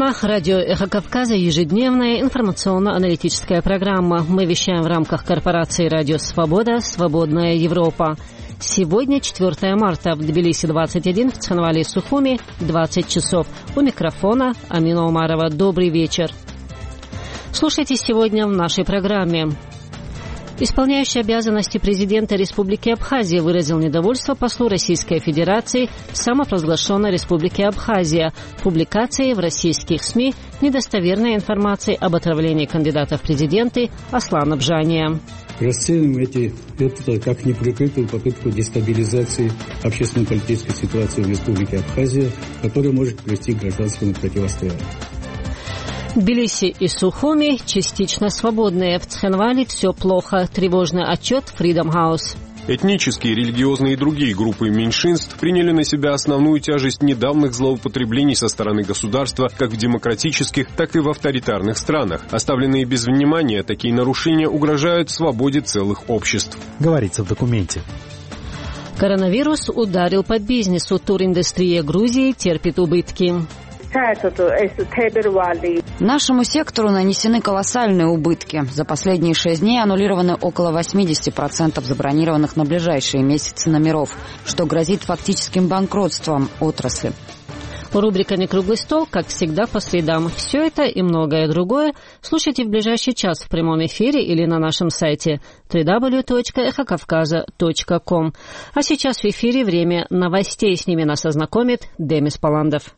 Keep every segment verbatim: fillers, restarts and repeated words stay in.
Москва, радио «Эхо Кавказа», ежедневная информационно-аналитическая программа. Мы вещаем в рамках корпорации «Радио Свобода», «Свободная Европа». Сегодня четвёртое марта, в Тбилиси двадцать один, в Цхинвале и Сухуми двадцать часов. У микрофона Амина Умарова. Добрый вечер. Слушайте сегодня в нашей программе. Исполняющий обязанности президента Республики Абхазия выразил недовольство послу Российской Федерации в самопровозглашенной Республике Абхазия публикацией в российских СМИ недостоверной информации об отравлении кандидата в президенты Аслана Бжания. Расцениваем эти, это как неприкрытую попытку дестабилизации общественно-политической ситуации в Республике Абхазия, которая может привести к гражданскому противостоянию. Тбилиси и Сухуми частично свободные. В Цхинвале все плохо. Тревожный отчет Freedom House. Этнические, религиозные и другие группы меньшинств приняли на себя основную тяжесть недавних злоупотреблений со стороны государства как в демократических, так и в авторитарных странах. Оставленные без внимания, такие нарушения угрожают свободе целых обществ. Говорится в документе. Коронавирус ударил по бизнесу. Туриндустрия Грузии терпит убытки. Нашему сектору нанесены колоссальные убытки. За последние шесть дней аннулированы около восемьдесят процентов забронированных на ближайшие месяцы номеров, что грозит фактическим банкротством отрасли. Рубрика «Некруглый стол», как всегда, по средам. Все это и многое другое слушайте в ближайший час в прямом эфире или на нашем сайте дабл ю дабл ю дабл ю точка эхо кавказа точка ком. А сейчас в эфире время новостей. С ними нас ознакомит Демис Паландов.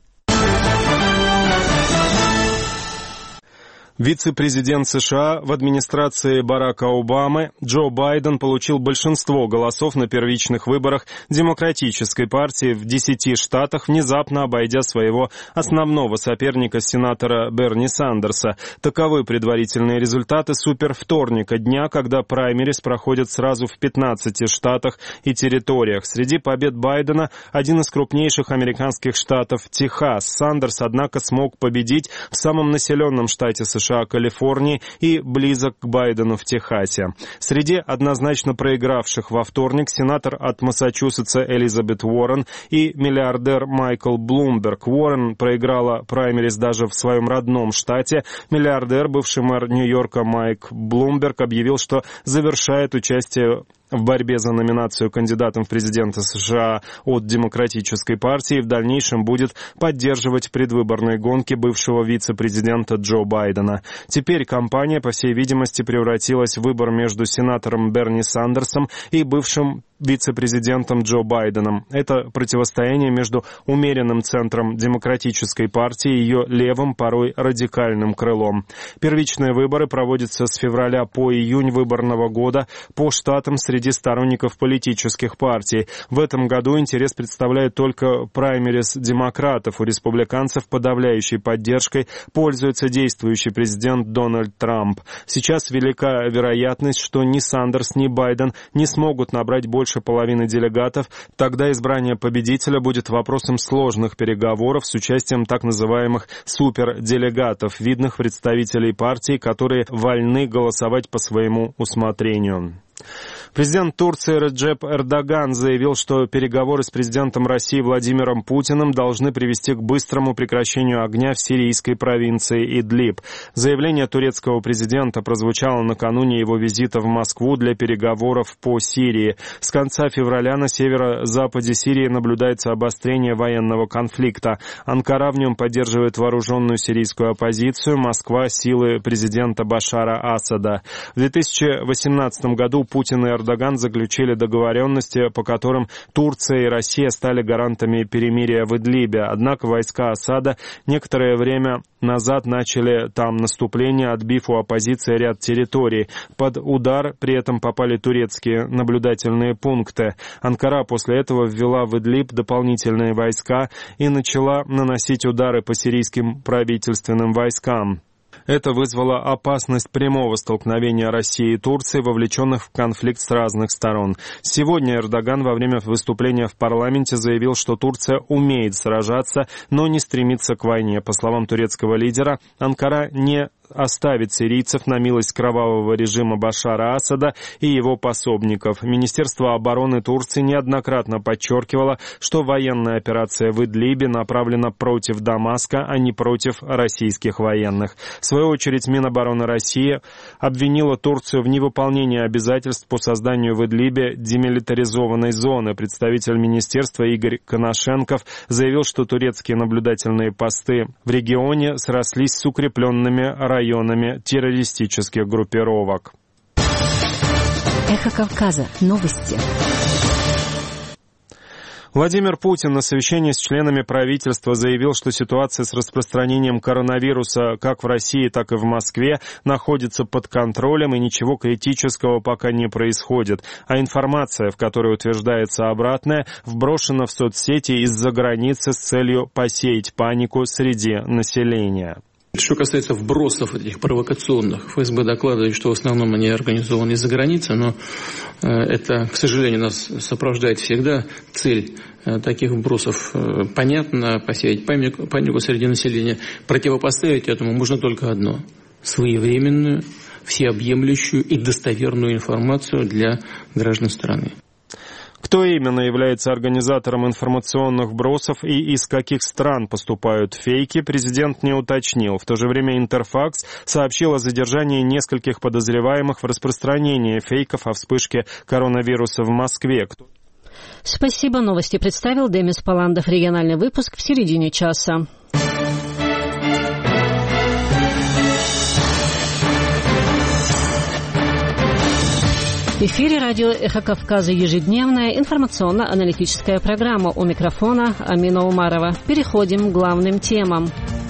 Вице-президент США в администрации Барака Обамы Джо Байден получил большинство голосов на первичных выборах Демократической партии в десяти штатах, внезапно обойдя своего основного соперника, сенатора Берни Сандерса. Таковы предварительные результаты супервторника дня, когда праймерис проходят сразу в пятнадцати штатах и территориях. Среди побед Байдена один из крупнейших американских штатов – Техас. Сандерс, однако, смог победить в самом населенном штате США Калифорнии и близок к Байдену в Техасе. Среди однозначно проигравших во вторник сенатор от Массачусетса Элизабет Уоррен и миллиардер Майкл Блумберг. Уоррен проиграла праймерис даже в своем родном штате. Миллиардер, бывший мэр Нью-Йорка Майк Блумберг, объявил, что завершает участие в борьбе за номинацию кандидатом в президенты США от Демократической партии и в дальнейшем будет поддерживать предвыборные гонки бывшего вице-президента Джо Байдена. Теперь кампания, по всей видимости, превратилась в выбор между сенатором Берни Сандерсом и бывшим вице-президентом Джо Байденом. Это противостояние между умеренным центром Демократической партии и ее левым, порой радикальным крылом. Первичные выборы проводятся с февраля по июнь выборного года по штатам среди сторонников политических партий. В этом году интерес представляет только праймерис демократов. У республиканцев подавляющей поддержкой пользуется действующий президент Дональд Трамп. Сейчас велика вероятность, что ни Сандерс, ни Байден не смогут набрать больше половины делегатов. Тогда избрание победителя будет вопросом сложных переговоров с участием так называемых суперделегатов, видных представителей партий, которые вольны голосовать по своему усмотрению. Президент Турции Реджеп Эрдоган заявил, что переговоры с президентом России Владимиром Путиным должны привести к быстрому прекращению огня в сирийской провинции Идлиб. Заявление турецкого президента прозвучало накануне его визита в Москву для переговоров по Сирии. С конца февраля на северо-западе Сирии наблюдается обострение военного конфликта. Анкара в нем поддерживает вооруженную сирийскую оппозицию, Москва — силы президента Башара Асада. В две тысячи восемнадцатом году Путин и Эрдоган заключили договоренности, по которым Турция и Россия стали гарантами перемирия в Идлибе. Однако войска Асада некоторое время назад начали там наступление, отбив у оппозиции ряд территорий. Под удар при этом попали турецкие наблюдательные пункты. Анкара после этого ввела в Идлиб дополнительные войска и начала наносить удары по сирийским правительственным войскам. Это вызвало опасность прямого столкновения России и Турции, вовлеченных в конфликт с разных сторон. Сегодня Эрдоган во время выступления в парламенте заявил, что Турция умеет сражаться, но не стремится к войне. По словам турецкого лидера, Анкара не оставить сирийцев на милость кровавого режима Башара Асада и его пособников. Министерство обороны Турции неоднократно подчеркивало, что военная операция в Идлибе направлена против Дамаска, а не против российских военных. В свою очередь, Минобороны России обвинила Турцию в невыполнении обязательств по созданию в Идлибе демилитаризованной зоны. Представитель министерства Игорь Коношенков заявил, что турецкие наблюдательные посты в регионе срослись с укрепленными районами террористических группировок. Эхо Кавказа. Новости. Владимир Путин на совещании с членами правительства заявил, что ситуация с распространением коронавируса как в России, так и в Москве находится под контролем и ничего критического пока не происходит. А информация, в которой утверждается обратное, вброшена в соцсети из-за границы с целью посеять панику среди населения. Что касается вбросов этих провокационных, эф эс бэ докладывает, что в основном они организованы из-за границы, но это, к сожалению, нас сопровождает всегда. Цель таких вбросов понятна: посеять панику, панику среди населения. Противопоставить этому можно только одно: своевременную, всеобъемлющую и достоверную информацию для граждан страны. Кто именно является организатором информационных вбросов и из каких стран поступают фейки, президент не уточнил. В то же время Интерфакс сообщил о задержании нескольких подозреваемых в распространении фейков о вспышке коронавируса в Москве. Спасибо. Новости представил Демис Паландов. Региональный выпуск в середине часа. В эфире радио «Эхо Кавказа» ежедневная информационно-аналитическая программа. У микрофона Амина Умарова. Переходим к главным темам.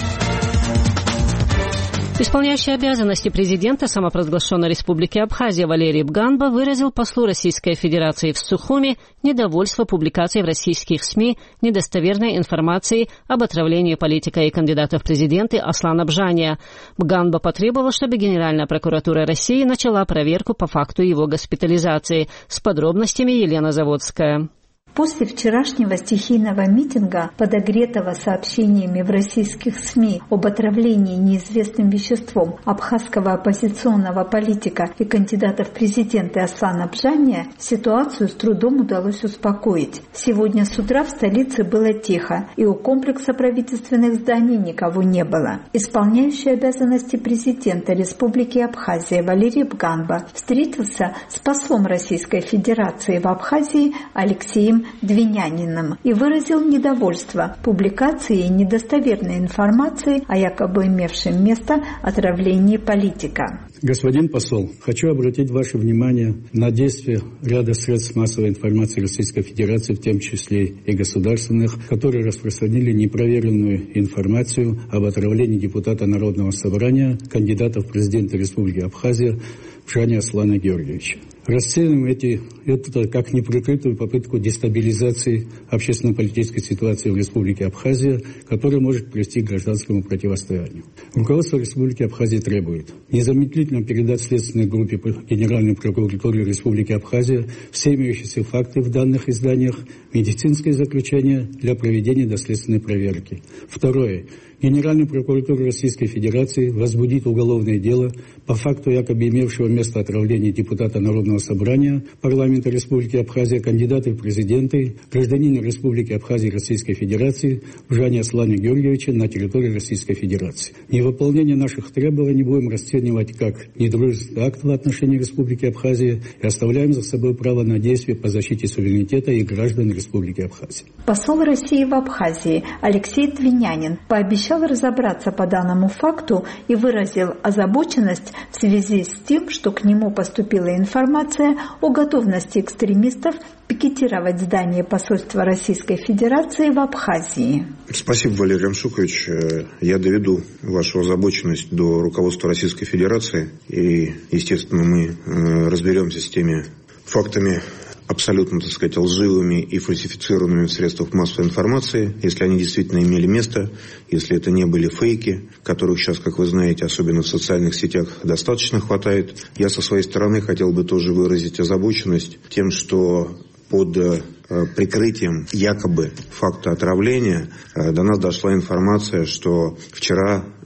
Исполняющий обязанности президента самопровозглашенной Республики Абхазия Валерий Бганба выразил послу Российской Федерации в Сухуми недовольство публикацией в российских СМИ недостоверной информации об отравлении политика и кандидата в президенты Аслана Бжания. Бганба потребовал, чтобы Генеральная прокуратура России начала проверку по факту его госпитализации. С подробностями Елена Заводская. После вчерашнего стихийного митинга, подогретого сообщениями в российских СМИ об отравлении неизвестным веществом абхазского оппозиционного политика и кандидата в президенты Аслана Бжания, ситуацию с трудом удалось успокоить. Сегодня с утра в столице было тихо, и у комплекса правительственных зданий никого не было. Исполняющий обязанности президента Республики Абхазия Валерий Бганба встретился с послом Российской Федерации в Абхазии Алексеем Двиняниным и выразил недовольство публикацией недостоверной информации о якобы имевшем место отравлении политика. Господин посол, хочу обратить ваше внимание на действия ряда средств массовой информации Российской Федерации, в том числе и государственных, которые распространили непроверенную информацию об отравлении депутата Народного собрания, кандидата в президенты Республики Абхазия Бжания Аслана Георгиевича. Расцениваем эти, это как неприкрытую попытку дестабилизации общественно-политической ситуации в Республике Абхазия, которая может привести к гражданскому противостоянию. Руководство Республики Абхазия требует незамедлительно передать следственной группе Генеральной прокуратуры Республики Абхазия все имеющиеся факты в данных изданиях, медицинское заключение для проведения доследственной проверки. Второе. Генеральная прокуратура Российской Федерации возбудит уголовное дело по факту якобы имевшего место отравления депутата Народного собрания парламента Республики Абхазия, кандидата в президенты, гражданина Республики Абхазия Российской Федерации Бжания Аслана Георгиевича на территории Российской Федерации. Невыполнение наших требований будем расценивать как недружественный акт в отношении Республики Абхазия и оставляем за собой право на действие по защите суверенитета и граждан Республики Абхазия. Посол России в Абхазии Алексей Двинянин пообещал разобраться по данному факту и выразил озабоченность в связи с тем, что к нему поступила информация о готовности экстремистов пикетировать здание посольства Российской Федерации в Абхазии. Спасибо, Валерий Амшукович. Я доведу вашу озабоченность до руководства Российской Федерации. И, естественно, мы разберемся с теми фактами, абсолютно, так сказать, лживыми и фальсифицированными в средствах массовой информации, если они действительно имели место, если это не были фейки, которых сейчас, как вы знаете, особенно в социальных сетях, достаточно хватает. Я со своей стороны хотел бы тоже выразить озабоченность тем, что под прикрытием якобы факта отравления до нас дошла информация, что вчера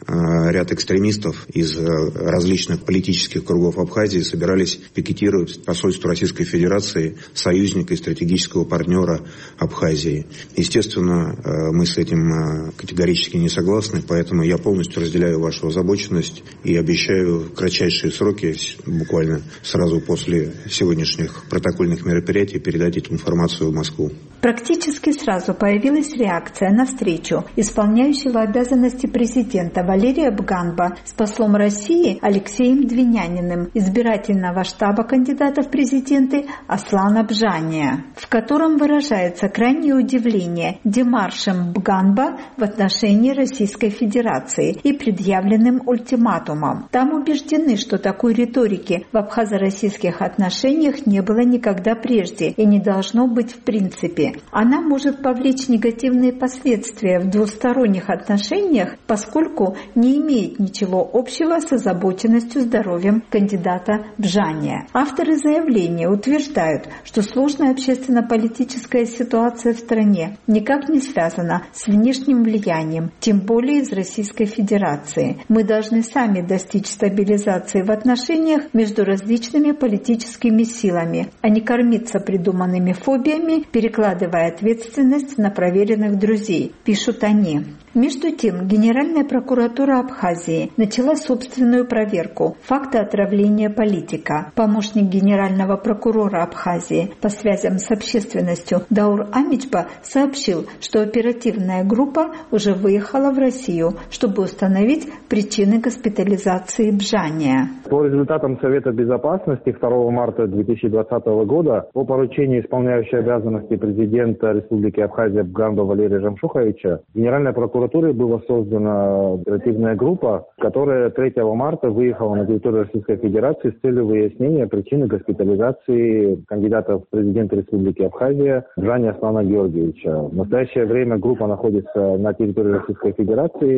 ряд экстремистов из различных политических кругов Абхазии собирались пикетировать посольство Российской Федерации, союзника и стратегического партнера Абхазии. Естественно, мы с этим категорически не согласны, поэтому я полностью разделяю вашу озабоченность и обещаю в кратчайшие сроки, буквально сразу после сегодняшних протокольных мероприятий, передать эту информацию в Москву. Практически сразу появилась реакция на встречу исполняющего обязанности президента Валерия Бганба с послом России Алексеем Двиняниным, избирательного штаба кандидата в президенты Аслана Бжания, в котором выражается крайнее удивление демаршем Бганба в отношении Российской Федерации и предъявленным ультиматумом. Там убеждены, что такой риторики в абхазо-российских отношениях не было никогда прежде и не должно быть в принципе. Она может повлечь негативные последствия в двусторонних отношениях, поскольку не имеет ничего общего с озабоченностью здоровьем кандидата Бжания. Авторы заявления утверждают, что сложная общественно-политическая ситуация в стране никак не связана с внешним влиянием, тем более из Российской Федерации. Мы должны сами достичь стабилизации в отношениях между различными политическими силами, а не кормиться придуманными фобиями, перекладывая ответственность на проверенных друзей, пишут они. Между тем, Генеральная прокуратура Абхазии начала собственную проверку факта отравления политика. Помощник генерального прокурора Абхазии по связям с общественностью Даур Амичба сообщил, что оперативная группа уже выехала в Россию, чтобы установить причины госпитализации Бжания. По результатам Совета Безопасности второго марта две тысячи двадцатого года по поручению исполняющего обязанности президента Республики Абхазия Бганба Валерия Жамшуховича Генеральная прокуратура была создана оперативная группа, которая третьего марта выехала на территорию Российской Федерации с целью выяснения причины госпитализации кандидата в президенты Республики Абхазия Бжания Аслана Георгиевича. В настоящее время группа находится на территории Российской Федерации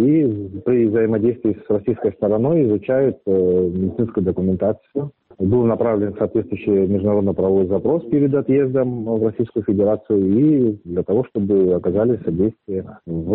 и при взаимодействии с российской стороной изучает медицинскую документацию. Был направлен соответствующий международно-правовой запрос перед отъездом в Российскую Федерацию и для того, чтобы оказали содействие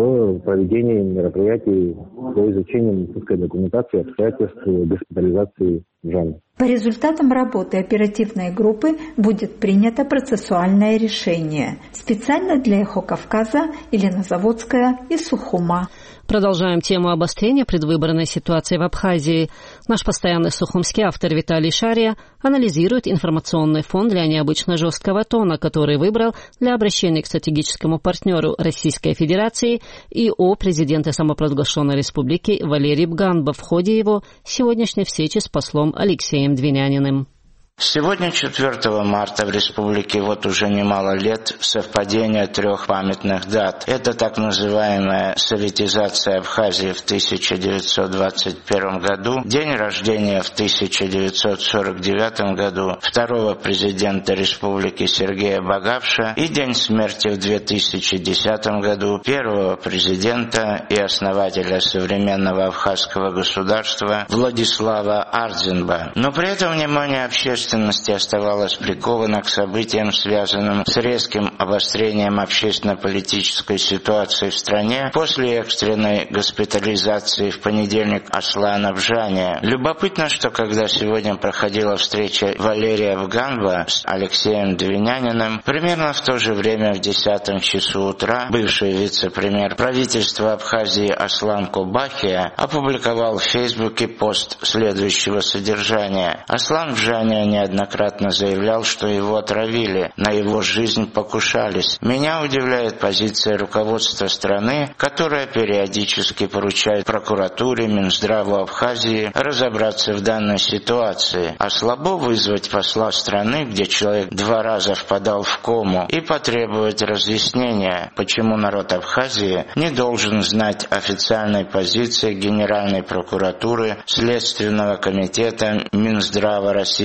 в проведении мероприятий по изучению медицинской документации, обстоятельств госпитализации Бжания. По результатам работы оперативной группы будет принято процессуальное решение. Специально для «Эхо Кавказа» Елена Заводская из Сухума. Продолжаем тему обострения предвыборной ситуации в Абхазии. Наш постоянный сухумский автор Виталий Шария анализирует информационный фон для необычно жесткого тона, который выбрал для обращения к стратегическому партнеру Российской Федерации и о президенте самопровозглашенной республики Валерии Бганба в ходе его сегодняшней встречи с послом Алексеем Двиняниным. Сегодня, четвёртого марта, в республике вот уже немало лет совпадения трех памятных дат. Это так называемая советизация Абхазии в тысяча девятьсот двадцать первом году, день рождения в тысяча девятьсот сорок девятом году второго президента республики Сергея Багавша и день смерти в две тысячи десятом году первого президента и основателя современного абхазского государства Владислава Ардзинба. Но при этом внимание общественности оставалось приковано к событиям, связанным с резким обострением общественно-политической ситуации в стране после экстренной госпитализации в понедельник Аслана Бжания. Любопытно, что когда сегодня проходила встреча Валерия Бганба с Алексеем Двиняниным, примерно в то же время в десятом часу утра бывший вице-премьер правительства Абхазии Аслан Кобахия опубликовал в Фейсбуке пост следующего содержания. Аслан Бжания не неоднократно заявлял, что его отравили, на его жизнь покушались. Меня удивляет позиция руководства страны, которая периодически поручает прокуратуре, Минздраву Абхазии разобраться в данной ситуации. А слабо вызвать посла страны, где человек два раза впадал в кому, и потребовать разъяснения, почему народ Абхазии не должен знать официальной позиции Генеральной прокуратуры, Следственного комитета Минздрава Российской Федерации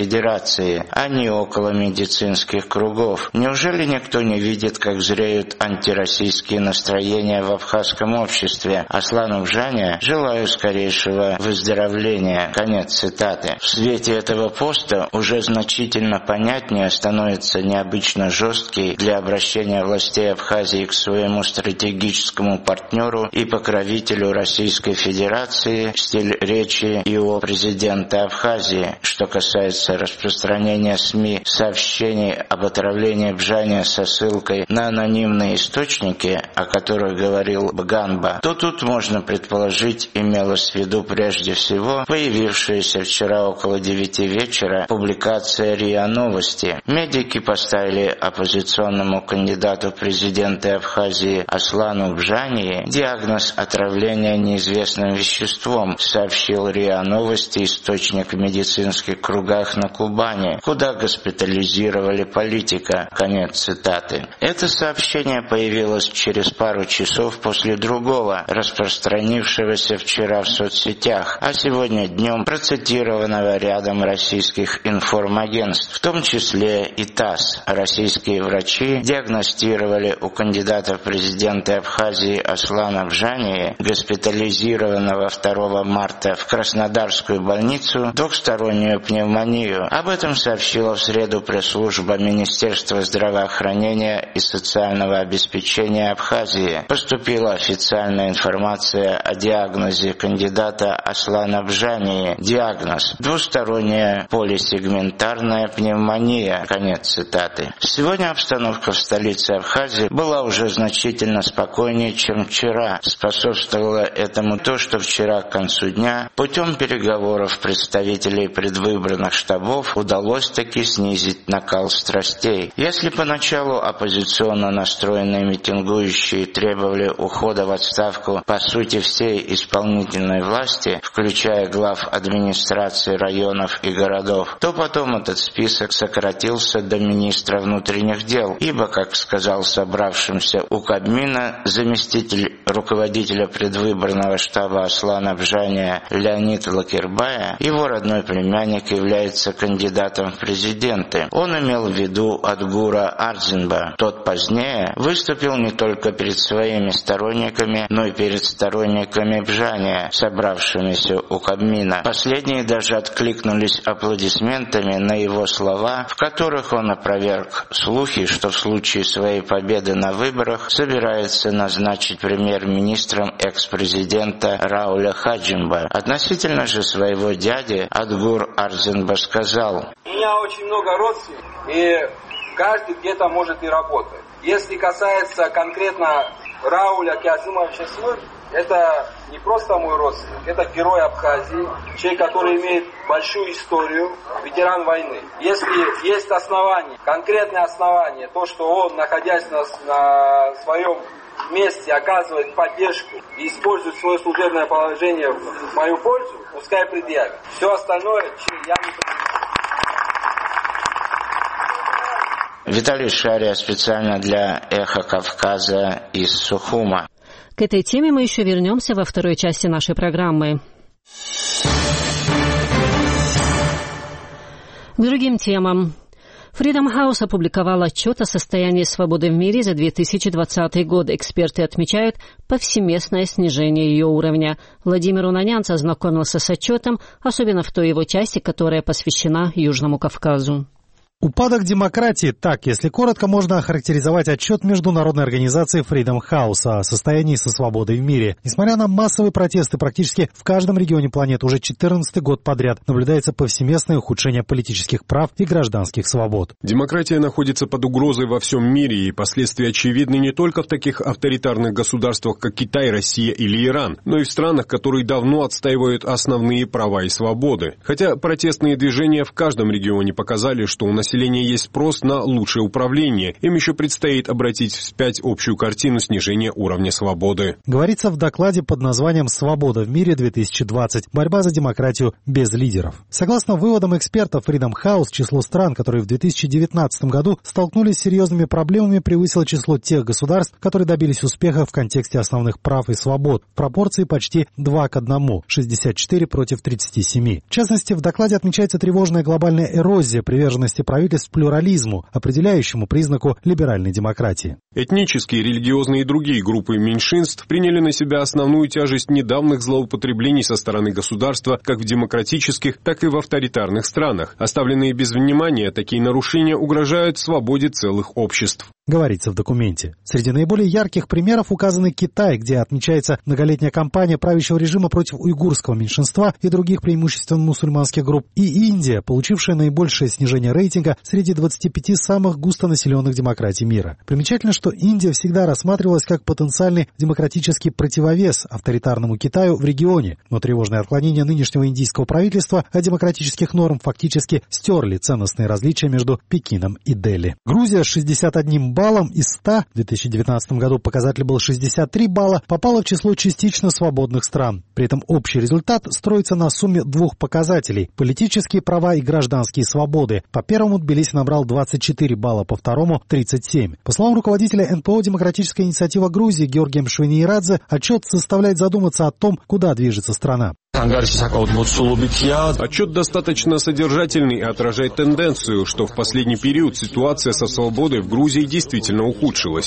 Федерации, а не около медицинских кругов. Неужели никто не видит, как зреют антироссийские настроения в абхазском обществе? Аслану Бжане желаю скорейшего выздоровления. Конец цитаты. В свете этого поста уже значительно понятнее становится необычно жесткий для обращения властей Абхазии к своему стратегическому партнеру и покровителю Российской Федерации стиль речи его президента Абхазии. Что касается распространения СМИ сообщений об отравлении Бжане со ссылкой на анонимные источники, о которых говорил Бганба, то тут можно предположить, имелось в виду прежде всего появившаяся вчера около девяти вечера публикация РИА Новости. Медики поставили оппозиционному кандидату в президенты Абхазии Аслану Бжане диагноз отравления неизвестным веществом, сообщил РИА Новости источник в медицинских кругах на Кубани, куда госпитализировали политика. Конец цитаты. Это сообщение появилось через пару часов после другого, распространившегося вчера в соцсетях, а сегодня днем процитированного рядом российских информагентств, в том числе и ТАСС. Российские врачи диагностировали у кандидата в президенты Абхазии Аслана Бжане, госпитализированного второго марта в Краснодарскую больницу, двухстороннюю пневмонию. Об этом сообщила в среду пресс-служба Министерства здравоохранения и социального обеспечения Абхазии. Поступила официальная информация о диагнозе кандидата Аслана Бжане. Диагноз: двусторонняя полисегментарная пневмония. Конец цитаты. Сегодня обстановка в столице Абхазии была уже значительно спокойнее, чем вчера. Способствовало этому то, что вчера к концу дня путем переговоров представителей предвыборных штабов удалось таки снизить накал страстей. Если поначалу оппозиционно настроенные митингующие требовали ухода в отставку по сути всей исполнительной власти, включая глав администрации районов и городов, то потом этот список сократился до министра внутренних дел, ибо, как сказал собравшимся у Кабмина заместитель руководителя предвыборного штаба Аслана Бжане Леонид Лакербая, его родной племянник является кандидатом в президенты. Он имел в виду Адгура Арзинба. Тот позднее выступил не только перед своими сторонниками, но и перед сторонниками Бжане, собравшимися у Кабмина. Последние даже откликнулись аплодисментами на его слова, в которых он опроверг слухи, что в случае своей победы на выборах собирается назначить премьер-министром экс-президента Рауля Хаджимба. Относительно же своего дяди Адгур Арзинба сказал: «У меня очень много родственников, и каждый где-то может и работать. Если касается конкретно Рауля Кязымовича Смыр, это не просто мой родственник, это герой Абхазии, человек, который имеет большую историю, ветеран войны. Если есть основания, конкретные основания, то, что он, находясь на, на своем месте, оказывает поддержку и использует свое служебное положение в мою пользу, пускай предъявит. Все остальное я не предъявляю». Виталий Шария специально для «Эхо Кавказа» из Сухума. К этой теме мы еще вернемся во второй части нашей программы. К другим темам. Freedom House опубликовал отчет о состоянии свободы в мире за две тысячи двадцатый год. Эксперты отмечают повсеместное снижение ее уровня. Владимир Унанянц ознакомился с отчетом, особенно в той его части, которая посвящена Южному Кавказу. Упадок демократии, так, если коротко, можно охарактеризовать отчет международной организации Freedom House о состоянии со свободой в мире. Несмотря на массовые протесты практически в каждом регионе планеты уже четырнадцатый год подряд наблюдается повсеместное ухудшение политических прав и гражданских свобод. Демократия находится под угрозой во всем мире, и последствия очевидны не только в таких авторитарных государствах, как Китай, Россия или Иран, но и в странах, которые давно отстаивают основные права и свободы. Хотя протестные движения в каждом регионе показали, что у населения населения есть спрос на лучшее управление. Им еще предстоит обратить вспять общую картину снижения уровня свободы. Говорится в докладе под названием «Свобода в мире две тысячи двадцать. Борьба за демократию без лидеров». Согласно выводам экспертов Freedom House, число стран, которые в две тысячи девятнадцатом году столкнулись с серьезными проблемами, превысило число тех государств, которые добились успеха в контексте основных прав и свобод в пропорции почти два к одному, шестьдесят четыре против тридцати семи. В частности, в докладе отмечается тревожная глобальная эрозия приверженности правительств плюрализму, определяющему признаку либеральной демократии. Этнические, религиозные и другие группы меньшинств приняли на себя основную тяжесть недавних злоупотреблений со стороны государства как в демократических, так и в авторитарных странах. Оставленные без внимания, такие нарушения угрожают свободе целых обществ. Говорится в документе. Среди наиболее ярких примеров указаны Китай, где отмечается многолетняя кампания правящего режима против уйгурского меньшинства и других преимущественно мусульманских групп, и Индия, получившая наибольшее снижение рейтинга среди двадцати пяти самых густонаселенных демократий мира. Примечательно, что Индия всегда рассматривалась как потенциальный демократический противовес авторитарному Китаю в регионе, но тревожные отклонения нынешнего индийского правительства от демократических норм фактически стерли ценностные различия между Пекином и Дели. Грузия с шестьдесят одним баллом из ста, в две тысячи девятнадцатом году показатель был шестьдесят три балла, попала в число частично свободных стран. При этом общий результат строится на сумме двух показателей – политические права и гражданские свободы. По первому Тбилиси набрал двадцать четыре балла, по второму – тридцать семь. По словам руководителя эн пэ о «Демократическая инициатива Грузии» Георгия Швейнирадзе, отчет заставляет задуматься о том, куда движется страна. Отчет достаточно содержательный и отражает тенденцию, что в последний период ситуация со свободой в Грузии действительно ухудшилась.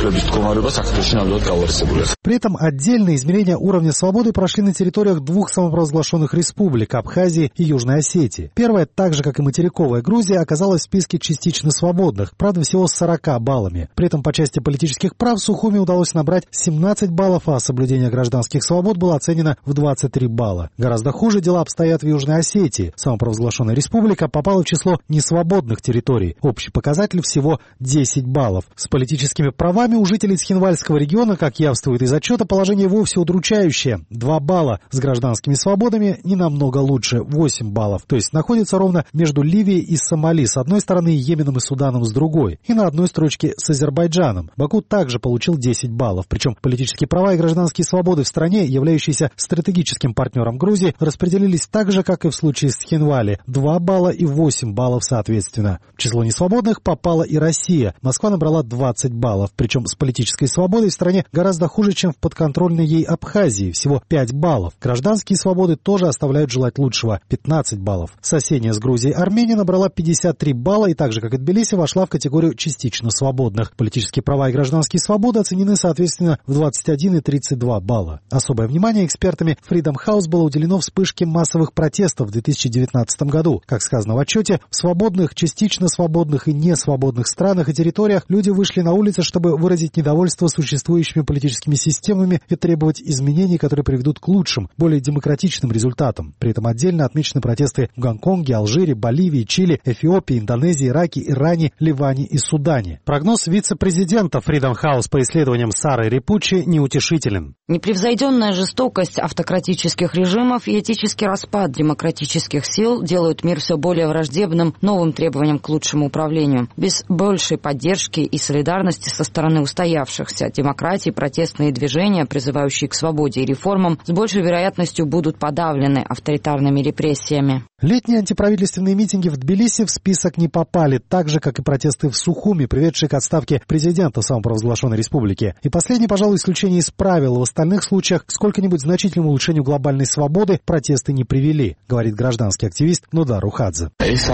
При этом отдельные измерения уровня свободы прошли на территориях двух самопровозглашенных республик – Абхазии и Южной Осетии. Первая, так же как и материковая Грузия, оказалась в списке частично свободных, правда всего с сорока баллами. При этом по части политических прав Сухуми удалось набрать семнадцать баллов, а соблюдение гражданских свобод было оценено в двадцать три балла. Гораздо хуже дела обстоят в Южной Осетии. Самопровозглашенная республика попала в число несвободных территорий. Общий показатель всего десять баллов. С политическими правами у жителей Цхинвальского региона, как явствует из отчета, положение вовсе удручающее. два балла. С гражданскими свободами не намного лучше. восемь баллов. То есть находится ровно между Ливией и Сомали с одной стороны и Йеменом и Суданом с другой. И на одной строчке с Азербайджаном. Баку также получил десять баллов. Причем политические права и гражданские свободы в стране, являющиеся стратегическим партнером Грузии, распределились так же, как и в случае с Цхинвали, два балла и восемь баллов соответственно. В число несвободных попала и Россия. Москва набрала двадцать баллов, причем с политической свободой в стране гораздо хуже, чем в подконтрольной ей Абхазии, всего пять баллов. Гражданские свободы тоже оставляют желать лучшего, пятнадцать баллов. Соседняя с Грузией Армения набрала пятьдесят три балла и так же, как и Тбилиси, вошла в категорию частично свободных. Политические права и гражданские свободы оценены соответственно в двадцать один и тридцать два балла. Особое внимание экспертами Freedom House было уделено вспышке массовых протестов в две тысячи девятнадцатом году. Как сказано в отчете, в свободных, частично свободных и несвободных странах и территориях люди вышли на улицы, чтобы выразить недовольство существующими политическими системами и требовать изменений, которые приведут к лучшим, более демократичным результатам. При этом отдельно отмечены протесты в Гонконге, Алжире, Боливии, Чили, Эфиопии, Индонезии, Ираке, Иране, Ливане и Судане. Прогноз вице-президента Freedom House по исследованиям Сары Рипуччи неутешителен. Непревзойденная жестокость автократических режимов и этический распад демократических сил делают мир все более враждебным новым требованиям к лучшему управлению. Без большей поддержки и солидарности со стороны устоявшихся демократий протестные движения, призывающие к свободе и реформам, с большей вероятностью будут подавлены авторитарными репрессиями. Летние антиправительственные митинги в Тбилиси в список не попали, так же, как и протесты в Сухуми, приведшие к отставке президента самопровозглашенной республики. И последнее, пожалуй, исключение из правил. В остальных случаях к сколько-нибудь значительному улучшению глобальной свободы протесты не привели, говорит гражданский активист Нодар Рухадзе.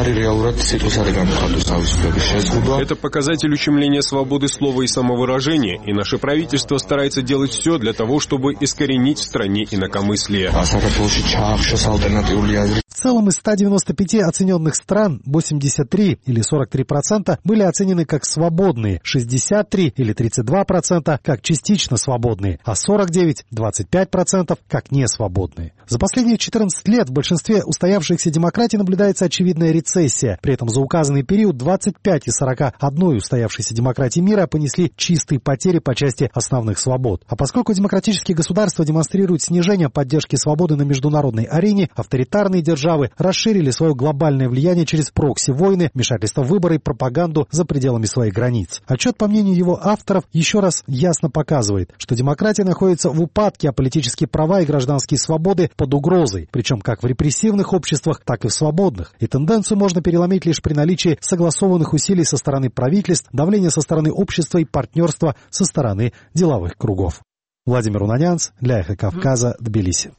Это показатель ущемления свободы слова и самовыражения, и наше правительство старается делать все для того, чтобы искоренить в стране инакомыслие. В целом из ста девяноста пяти оцененных стран восемьдесят три или сорок три процента были оценены как свободные, шестьдесят три или тридцать два процента как частично свободные, а сорок девять — двадцать пять процентов как несвободные. крупные. За последние четырнадцать лет в большинстве устоявшихся демократий наблюдается очевидная рецессия. При этом за указанный период двадцать пять из сорока одной устоявшейся демократии мира понесли чистые потери по части основных свобод. А поскольку демократические государства демонстрируют снижение поддержки свободы на международной арене, авторитарные державы расширили свое глобальное влияние через прокси-войны, вмешательство в выборы и пропаганду за пределами своих границ. Отчет, по мнению его авторов, еще раз ясно показывает, что демократия находится в упадке, а политические права и гражданские свободы под угрозой, причем как в репрессивных обществах, так и в свободных. И тенденцию можно переломить лишь при наличии согласованных усилий со стороны правительств, давления со стороны общества и партнерства со стороны деловых кругов. Владимир Унанянц для «Эхо Кавказа», Тбилиси.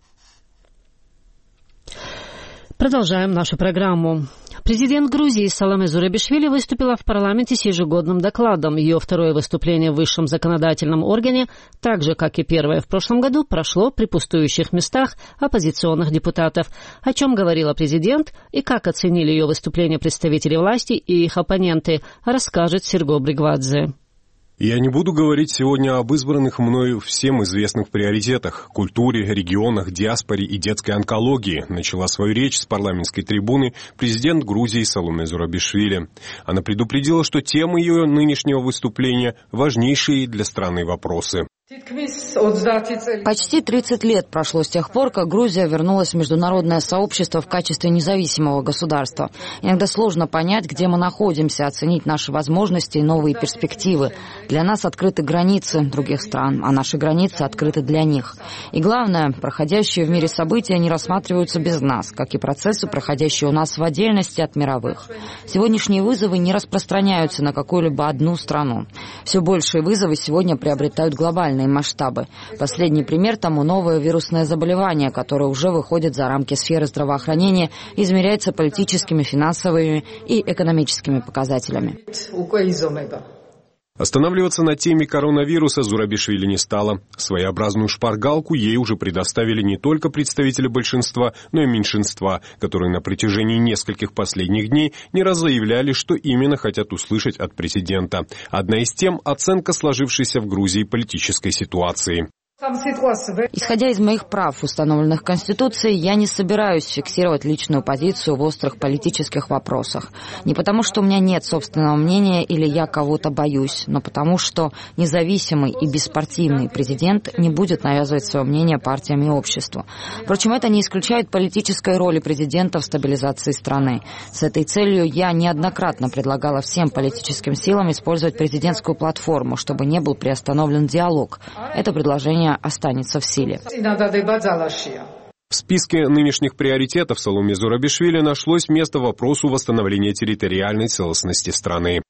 Продолжаем нашу программу. Президент Грузии Саломе Зурабишвили выступила в парламенте с ежегодным докладом. Ее второе выступление в высшем законодательном органе, так же, как и первое в прошлом году, прошло при пустующих местах оппозиционных депутатов. О чем говорила президент и как оценили ее выступление представители власти и их оппоненты, расскажет Серго Бригвадзе. Я не буду говорить сегодня об избранных мною всем известных приоритетах – культуре, регионах, диаспоре и детской онкологии. Начала свою речь с парламентской трибуны президент Грузии Саломе Зурабишвили. Она предупредила, что темы ее нынешнего выступления – важнейшие для страны вопросы. Почти тридцать лет прошло с тех пор, как Грузия вернулась в международное сообщество в качестве независимого государства. Иногда сложно понять, где мы находимся, оценить наши возможности и новые перспективы. Для нас открыты границы других стран, а наши границы открыты для них. И главное, проходящие в мире события не рассматриваются без нас, как и процессы, проходящие у нас в отдельности от мировых. Сегодняшние вызовы не распространяются на какую-либо одну страну. Все большие вызовы сегодня приобретают глобальные масштабы. Последний пример тому новое вирусное заболевание, которое уже выходит за рамки сферы здравоохранения и измеряется политическими, финансовыми и экономическими показателями. Останавливаться на теме коронавируса Зурабишвили не стала. Своеобразную шпаргалку ей уже предоставили не только представители большинства, но и меньшинства, которые на протяжении нескольких последних дней не раз заявляли, что именно хотят услышать от президента. Одна из тем – оценка сложившейся в Грузии политической ситуации. Исходя из моих прав, установленных Конституцией, я не собираюсь фиксировать личную позицию в острых политических вопросах. Не потому, что у меня нет собственного мнения или я кого-то боюсь, но потому, что независимый и беспартийный президент не будет навязывать свое мнение партиям и обществу. Впрочем, это не исключает политической роли президента в стабилизации страны. С этой целью я неоднократно предлагала всем политическим силам использовать президентскую платформу, чтобы не был приостановлен диалог. Это предложение останется в силе. В списке нынешних приоритетов Саломе Зурабишвили нашлось место вопросу восстановления территориальной целостности страны.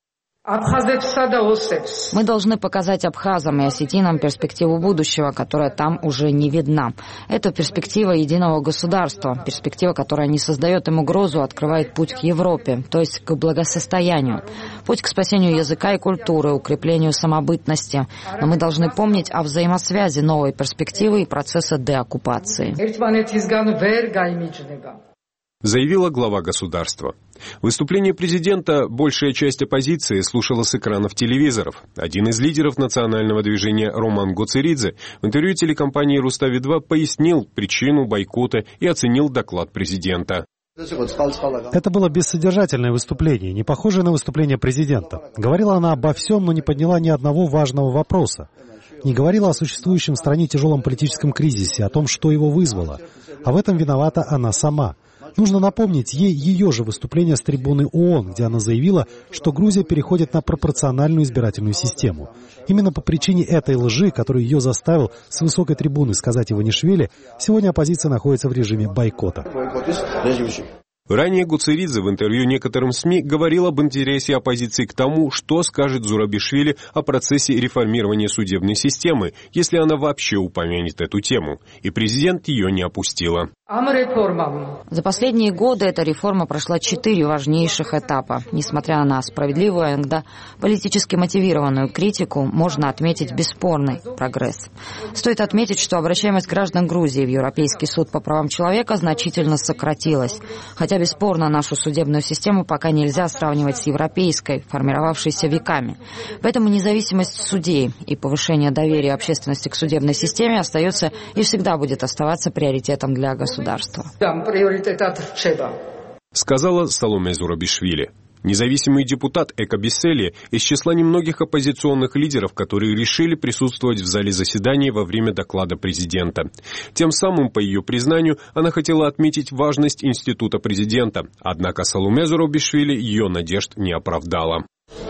Мы должны показать абхазам и осетинам перспективу будущего, которая там уже не видна. Это перспектива единого государства, перспектива, которая не создает им угрозу, открывает путь к Европе, то есть к благосостоянию, путь к спасению языка и культуры, укреплению самобытности. Но мы должны помнить о взаимосвязи новой перспективы и процесса деоккупации. Заявила глава государства. Выступление президента большая часть оппозиции слушала с экранов телевизоров. Один из лидеров национального движения Роман Гоцеридзе в интервью телекомпании Рустави два пояснил причину бойкота и оценил доклад президента. Это было бессодержательное выступление, не похожее на выступление президента. Говорила она обо всем, но не подняла ни одного важного вопроса. Не говорила о существующем в стране тяжелом политическом кризисе, о том, что его вызвало. А в этом виновата она сама. Нужно напомнить ей ее же выступление с трибуны ООН, где она заявила, что Грузия переходит на пропорциональную избирательную систему. Именно по причине этой лжи, которую ее заставил с высокой трибуны сказать Иванишвили, сегодня оппозиция находится в режиме бойкота. Ранее Гоцеридзе в интервью некоторым СМИ говорил об интересе оппозиции к тому, что скажет Зурабишвили о процессе реформирования судебной системы, если она вообще упомянет эту тему. И президент ее не опустила. За последние годы эта реформа прошла четыре важнейших этапа. Несмотря на справедливую, а иногда политически мотивированную критику, можно отметить бесспорный прогресс. Стоит отметить, что обращаемость граждан Грузии в Европейский суд по правам человека значительно сократилась. Хотя Хотя, бесспорно, нашу судебную систему пока нельзя сравнивать с европейской, формировавшейся веками. Поэтому независимость судей и повышение доверия общественности к судебной системе остается и всегда будет оставаться приоритетом для государства. Сказала Саломе Зурабишвили. Независимый депутат Эко Бесселия из числа немногих оппозиционных лидеров, которые решили присутствовать в зале заседаний во время доклада президента. Тем самым, по ее признанию, она хотела отметить важность института президента. Однако Саломе Зурабишвили ее надежд не оправдала.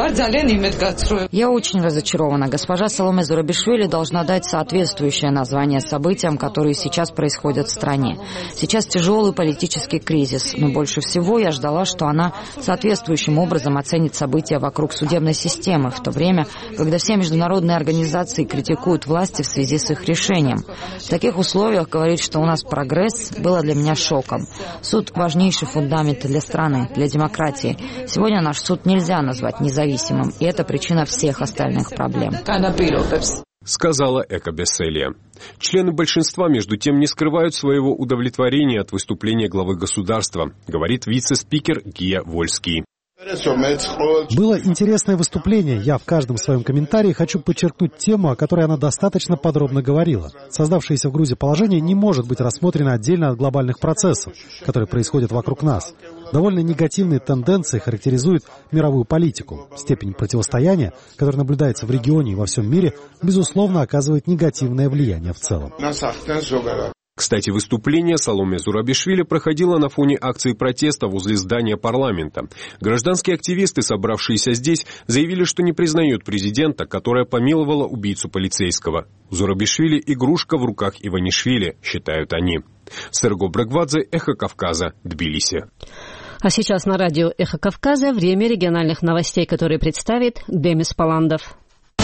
Я очень разочарована. Госпожа Саломе Зурабишвили должна дать соответствующее название событиям, которые сейчас происходят в стране. Сейчас тяжелый политический кризис, но больше всего я ждала, что она соответствующим образом оценит события вокруг судебной системы, в то время, когда все международные организации критикуют власти в связи с их решением. В таких условиях говорить, что у нас прогресс, было для меня шоком. Суд – важнейший фундамент для страны, для демократии. Сегодня наш суд нельзя назвать независимым. Зависимым, и это причина всех остальных проблем. Сказала Эко Бесселия. Члены большинства, между тем, не скрывают своего удовлетворения от выступления главы государства, говорит вице-спикер Гия Вольский. Было интересное выступление. Я в каждом своем комментарии хочу подчеркнуть тему, о которой она достаточно подробно говорила. Создавшееся в Грузии положение не может быть рассмотрено отдельно от глобальных процессов, которые происходят вокруг нас. Довольно негативные тенденции характеризуют мировую политику. Степень противостояния, которая наблюдается в регионе и во всем мире, безусловно, оказывает негативное влияние в целом. Кстати, выступление Саломе Зурабишвили проходило на фоне акции протеста возле здания парламента. Гражданские активисты, собравшиеся здесь, заявили, что не признают президента, которая помиловала убийцу полицейского. Зурабишвили – игрушка в руках Иванишвили, считают они. Серго Брагвадзе, Эхо Кавказа, Тбилиси. А сейчас на радио «Эхо Кавказа» время региональных новостей, которые представит Демис Паландов.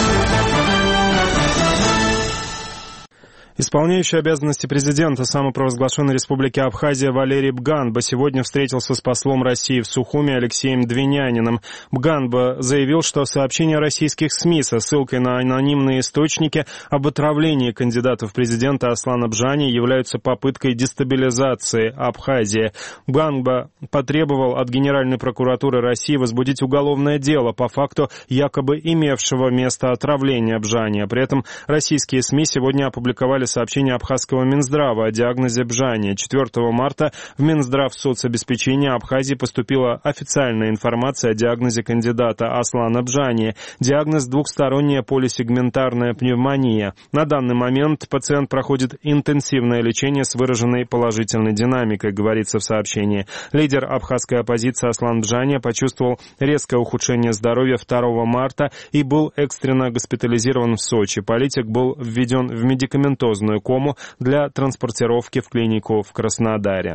Исполняющий обязанности президента самопровозглашенной республики Абхазия Валерий Бганба сегодня встретился с послом России в Сухуми Алексеем Двиняниным. Бганба заявил, что сообщения российских СМИ со ссылкой на анонимные источники об отравлении кандидата в президенты Аслана Бжани являются попыткой дестабилизации Абхазии. Бганба потребовал от Генеральной прокуратуры России возбудить уголовное дело по факту якобы имевшего место отравления Бжани. При этом российские СМИ сегодня опубликовали сообщение Абхазского Минздрава о диагнозе Бжани. четвёртого марта в Минздрав соцобеспечения Абхазии поступила официальная информация о диагнозе кандидата Аслана Бжани. Диагноз – двухсторонняя полисегментарная пневмония. На данный момент пациент проходит интенсивное лечение с выраженной положительной динамикой, говорится в сообщении. Лидер абхазской оппозиции Аслан Бжани почувствовал резкое ухудшение здоровья второго марта и был экстренно госпитализирован в Сочи. Политик был введен в медикаментозную кому для транспортировки в клинику в Краснодаре.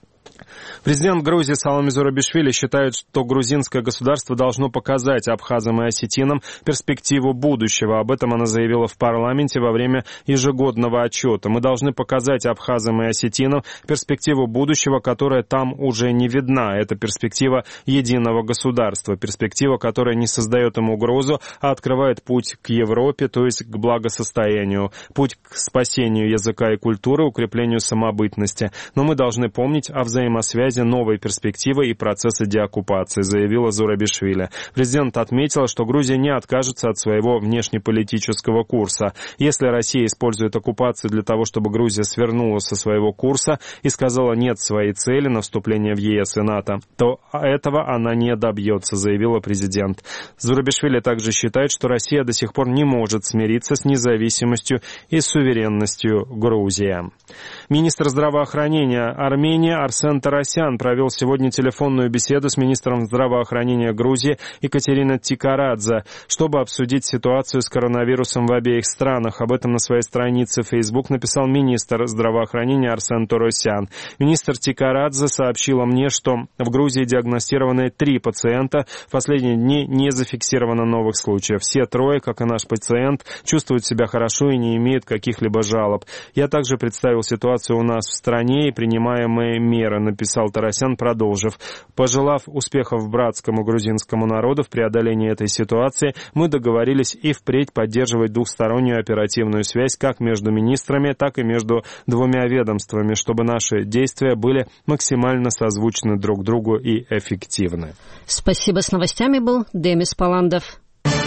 Президент Грузии Саломе Зурабишвили считает, что грузинское государство должно показать абхазам и осетинам перспективу будущего. Об этом она заявила в парламенте во время ежегодного отчета. Мы должны показать абхазам и осетинам перспективу будущего, которая там уже не видна. Это перспектива единого государства, перспектива, которая не создает им угрозу, а открывает путь к Европе, то есть к благосостоянию, путь к спасению языка и культуры, укреплению самобытности. Но мы должны помнить о взаимосвязи новой перспективы и процесса деоккупации, заявила Зурабишвили. Президент отметила, что Грузия не откажется от своего внешнеполитического курса. Если Россия использует оккупацию для того, чтобы Грузия свернула со своего курса и сказала «нет» своей цели на вступление в ЕС и НАТО, то этого она не добьется, заявила президент. Зурабишвили также считает, что Россия до сих пор не может смириться с независимостью и суверенностью Грузии. Министр здравоохранения Армении Арсен Тарасян провел сегодня телефонную беседу с министром здравоохранения Грузии Екатериной Тикарадзе, чтобы обсудить ситуацию с коронавирусом в обеих странах. Об этом на своей странице в Facebook написал министр здравоохранения Арсен Тарасян. Министр Тикарадзе сообщила мне, что в Грузии диагностированы три пациента. В последние дни не зафиксировано новых случаев. Все трое, как и наш пациент, чувствуют себя хорошо и не имеют каких-либо жалоб. Я также представил ситуацию у нас в стране и принимаемые меры. мира, написал Тарасян, продолжив. Пожелав успехов братскому грузинскому народу в преодолении этой ситуации, мы договорились и впредь поддерживать двухстороннюю оперативную связь как между министрами, так и между двумя ведомствами, чтобы наши действия были максимально созвучны друг другу и эффективны. Спасибо. С новостями был Демис Паландов.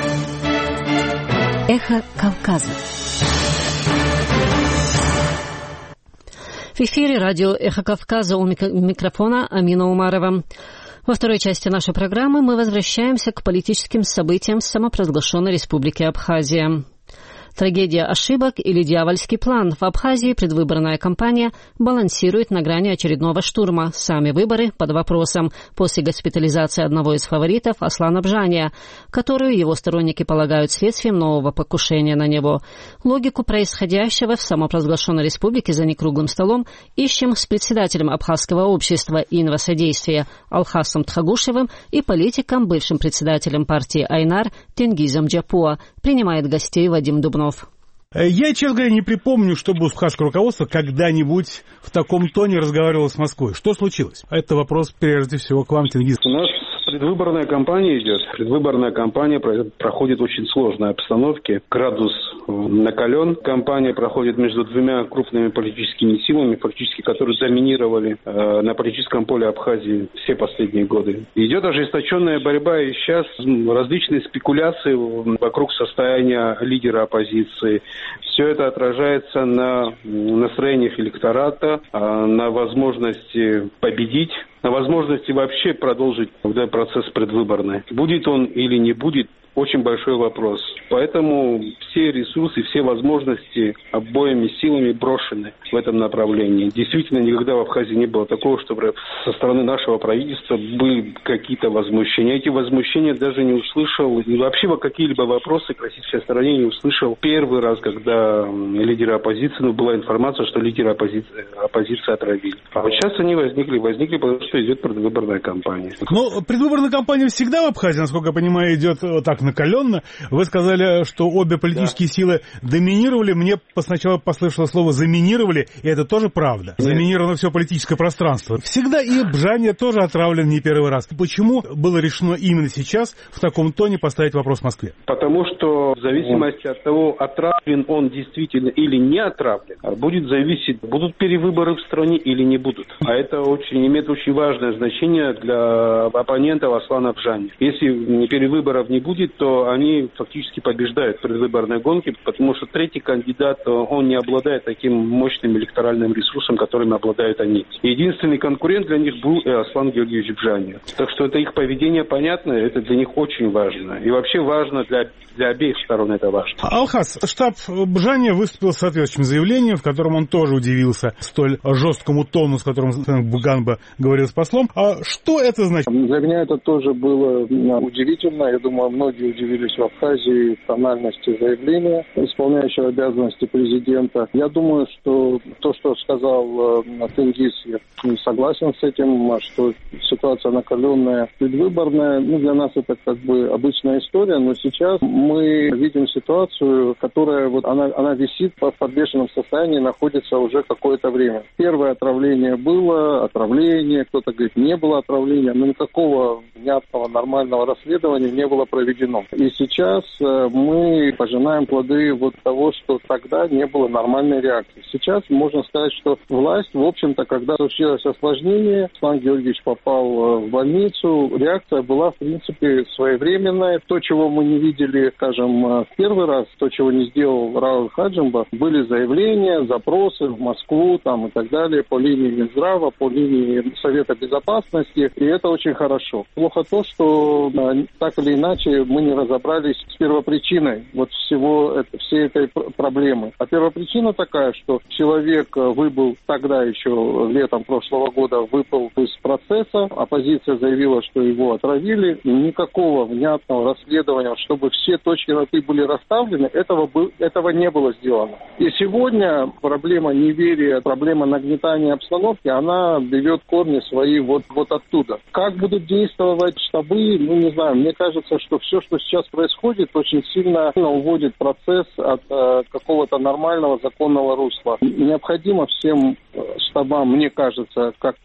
Эхо Кавказа. В эфире радио «Эхо Кавказа», у микрофона Амина Умарова. Во второй части нашей программы мы возвращаемся к политическим событиям самопровозглашенной Республики Абхазия. Трагедия ошибок или дьявольский план. В Абхазии предвыборная кампания балансирует на грани очередного штурма. Сами выборы под вопросом после госпитализации одного из фаворитов Аслана Бжания, которую его сторонники полагают следствием нового покушения на него. Логику происходящего в самопровозглашенной республике за некруглым столом ищем с председателем Абхазского общества инвосодействия Алхасом Тхагушевым и политиком, бывшим председателем партии Айнар Тенгизом Джапуа. Принимает гостей Вадим Дубнов. Я, честно говоря, не припомню, чтобы абхазское руководство когда-нибудь в таком тоне разговаривало с Москвой. Что случилось? Это вопрос, прежде всего, к вам, Тенгиз. У нас предвыборная кампания идет. Предвыборная кампания проходит в очень сложной обстановке. Градус накален. Кампания проходит между двумя крупными политическими силами, фактически, которые доминировали э, на политическом поле Абхазии все последние годы. Идет ожесточенная борьба, и сейчас различные спекуляции вокруг состояния лидера оппозиции. Все это отражается на настроениях электората, на возможности победить, на возможности вообще продолжить процесс предвыборный. Будет он или не будет, очень большой вопрос. Поэтому все ресурсы, все возможности обоими силами брошены в этом направлении. Действительно, никогда в Абхазии не было такого, чтобы со стороны нашего правительства были какие-то возмущения. Эти возмущения даже не услышал, и вообще какие-либо вопросы к российской стороне не услышал первый раз, когда лидеры оппозиции, ну, была информация, что лидеры оппозиции, оппозиции отравили. А вот сейчас они возникли, возникли, потому что идет предвыборная кампания. Ну, предвыборная кампания всегда в Абхазии, насколько я понимаю, идет так накаленно. Вы сказали, что обе политические да. силы доминировали. Мне сначала послышалось слово «заминировали», и это тоже правда. Нет. Заминировано все политическое пространство. Всегда и Бжания тоже отравлен не первый раз. Почему было решено именно сейчас в таком тоне поставить вопрос в Москве? Потому что в зависимости от того, отравлен он действительно или не отравлен, будет зависеть, будут перевыборы в стране или не будут. А это очень, имеет очень важное значение для оппонентов Аслана Бжания. Если перевыборов не будет, то они фактически побеждают в предвыборной гонке, потому что третий кандидат, он не обладает таким мощным электоральным ресурсом, которым обладают они. Единственный конкурент для них был Аслан Георгиевич Бжания. Так что это их поведение понятно, это для них очень важно. И вообще важно для, для обеих сторон это важно. Алхас, штаб Бжания выступил с соответствующим заявлением, в котором он тоже удивился столь жесткому тону, с которым Буганба говорил с послом. А что это значит? Для меня это тоже было удивительно. Я думаю, многие удивились в Абхазии тональности заявления исполняющего обязанности президента. Я думаю, что то, что сказал Тенгиз, я согласен с этим, что ситуация накаленная, предвыборная. Ну, для нас это как бы обычная история, но сейчас мы видим ситуацию, которая вот она, она висит в подвешенном состоянии, находится уже какое-то время. Первое отравление было, отравление, кто-то говорит, не было отравления, но никакого внятного нормального расследования не было проведено. И сейчас мы пожинаем плоды вот того, что тогда не было нормальной реакции. Сейчас можно сказать, что власть, в общем-то, когда случилось осложнение, Аслан Георгиевич попал в больницу, реакция была, в принципе, своевременная. То, чего мы не видели, скажем, в первый раз, то, чего не сделал Рауль Хаджимба, были заявления, запросы в Москву там, и так далее по линии Минздрава, по линии Совета Безопасности, и это очень хорошо. Плохо то, что так или иначе мы не разобрались с первопричиной вот всего это, всей этой проблемы. А первопричина такая, что человек выбыл тогда еще летом прошлого года, выпал из процесса, оппозиция заявила, что его отравили, и никакого внятного расследования, чтобы все точки над «и» были расставлены, этого, бы, этого не было сделано. И сегодня проблема неверия, проблема нагнетания обстановки, она берет корни свои вот, вот оттуда. Как будут действовать штабы, ну не знаю, мне кажется, что все, что сейчас происходит, очень сильно уводит процесс от э, какого-то нормального законного русла. Необходимо всем штабам, мне кажется, как-то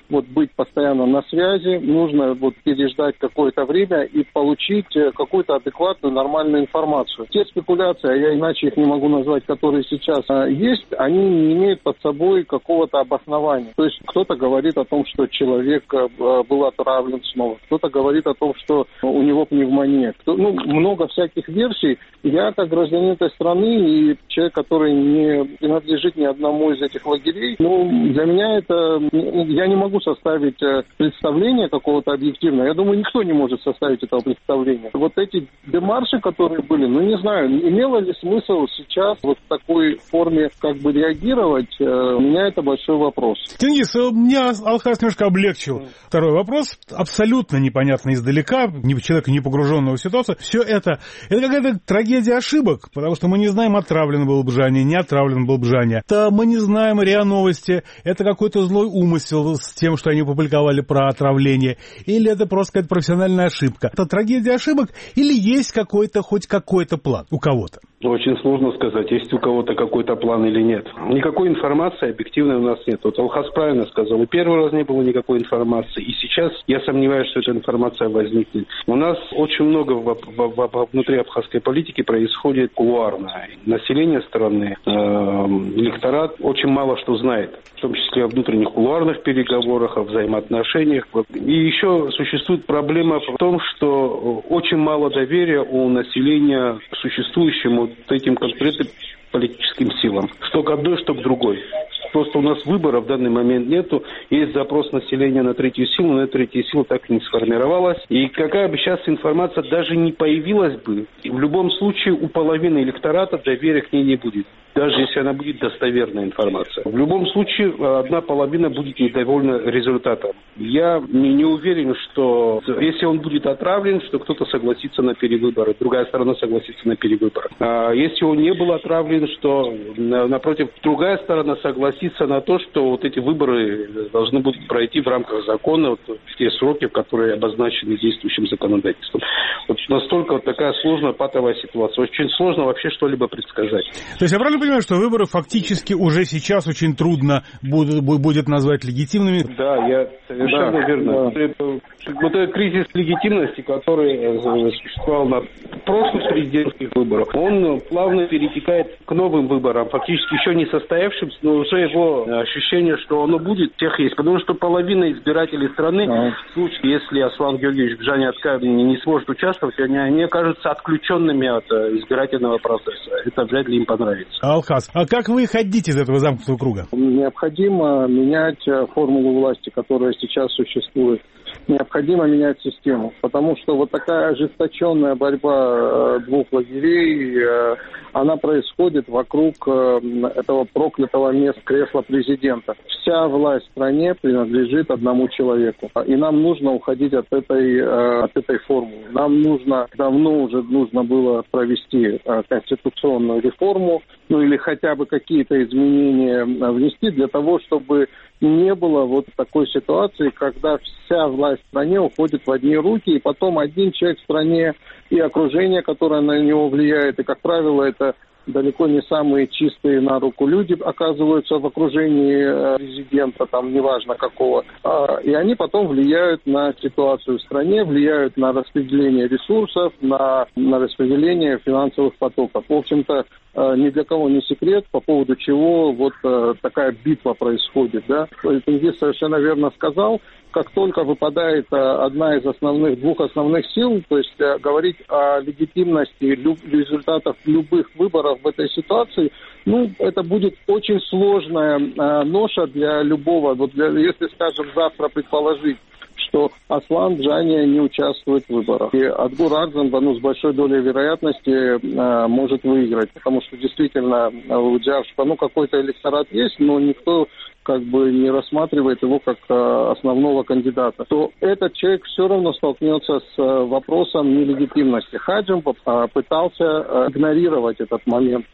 вот быть постоянно на связи, нужно вот переждать какое-то время и получить какую-то адекватную, нормальную информацию. Те спекуляции, а я иначе их не могу назвать, которые сейчас есть, они не имеют под собой какого-то обоснования. То есть кто-то говорит о том, что человек был отравлен снова, кто-то говорит о том, что у него пневмония. Ну, много всяких версий. Я, как гражданин этой страны и человек, который не принадлежит ни одному из этих лагерей, ну, для меня это... Я не могу составить представление какого-то объективного. Я думаю, никто не может составить этого представления. Вот эти демарши, которые были, ну, не знаю, имело ли смысл сейчас вот в такой форме как бы реагировать, у меня это большой вопрос. Тенгиз, меня Алхас немножко облегчил. Второй вопрос, абсолютно непонятно издалека, человека, не погруженного в ситуацию. Все это, это какая-то трагедия ошибок, потому что мы не знаем, отравлен был Бжания, не отравлен был Бжания. Это мы не знаем РИА Новости, это какой-то злой умысел с тем, что они публиковали про отравление, или это просто какая-то профессиональная ошибка. Это трагедия ошибок или есть какой-то, хоть какой-то план у кого-то? Очень сложно сказать, есть у кого-то какой-то план или нет. Никакой информации объективной у нас нет. Вот Алхас правильно сказал, и первый раз не было никакой информации, и сейчас я сомневаюсь, что эта информация возникнет. У нас очень много в, в, в, внутри абхазской политики происходит кулуарно. Население страны, э, электорат очень мало что знает, в том числе о внутренних кулуарных переговорах, о взаимоотношениях. И еще существует проблема в том, что очень мало доверия у населения к существующему этим конкретным политическим силам. Что к одной, что к другой. Просто у нас выбора в данный момент нету. Есть запрос населения на третью силу, но эта третья сила так и не сформировалась. И какая бы сейчас информация даже не появилась бы, в любом случае у половины электората доверия к ней не будет. Даже если она будет достоверная информация. В любом случае, одна половина будет недовольна результатом. Я не, не уверен, что если он будет отравлен, что кто-то согласится на перевыборы, другая сторона согласится на перевыборы. А если он не был отравлен, что, напротив, другая сторона согласится на то, что вот эти выборы должны будут пройти в рамках закона, вот, в те сроки, которые обозначены действующим законодательством. Вот настолько вот такая сложная патовая ситуация. Очень сложно вообще что-либо предсказать. То есть я правильно понимаю, что выборы фактически уже сейчас очень трудно будет, будет назвать легитимными? Да, я совершенно да, верно. Да. Вот этот кризис легитимности, который существовал на прошлых президентских выборах, он плавно перетекает к новым выборам, фактически еще не состоявшимся, но уже его ощущение, что оно будет, тех есть. Потому что половина избирателей страны, а. в случае, если Аслан Георгиевич Бжания не сможет участвовать, они, они окажутся отключенными от избирательного процесса. Это вряд ли им понравится. Алхас, а как вы ходите из этого замкнутого круга? Необходимо менять формулу власти, которая сейчас существует. Необходимо менять систему, потому что вот такая ожесточенная борьба двух лагерей, она происходит вокруг этого проклятого места кресла президента. Вся власть в стране принадлежит одному человеку, и нам нужно уходить от этой, от этой формулы. Нам нужно, давно уже нужно было провести конституционную реформу, ну или хотя бы какие-то изменения внести для того, чтобы не было вот такой ситуации, когда вся власть в стране уходит в одни руки, и потом один человек в стране и окружение, которое на него влияет, и, как правило, это далеко не самые чистые на руку люди оказываются в окружении президента, там неважно какого, и они потом влияют на ситуацию в стране, влияют на распределение ресурсов, на, на распределение финансовых потоков. В общем-то, ни для кого не секрет, по поводу чего вот такая битва происходит. Да? Тенгиз совершенно верно сказал, как только выпадает одна из основных, двух основных сил, то есть говорить о легитимности результатов любых выборов в этой ситуации, ну, это будет очень сложная ноша для любого. Вот для, если, скажем, завтра предположить, что Аслан Бжания не участвует в выборах. И Адгур Арзанба, ну, с большой долей вероятности э, может выиграть, потому что действительно у Джавшпа, ну, какой-то электорат есть, но никто как бы не рассматривает его как э, основного кандидата, то этот человек все равно столкнется с э, вопросом нелегитимности. Хаджимов э, пытался э, игнорировать этот момент. К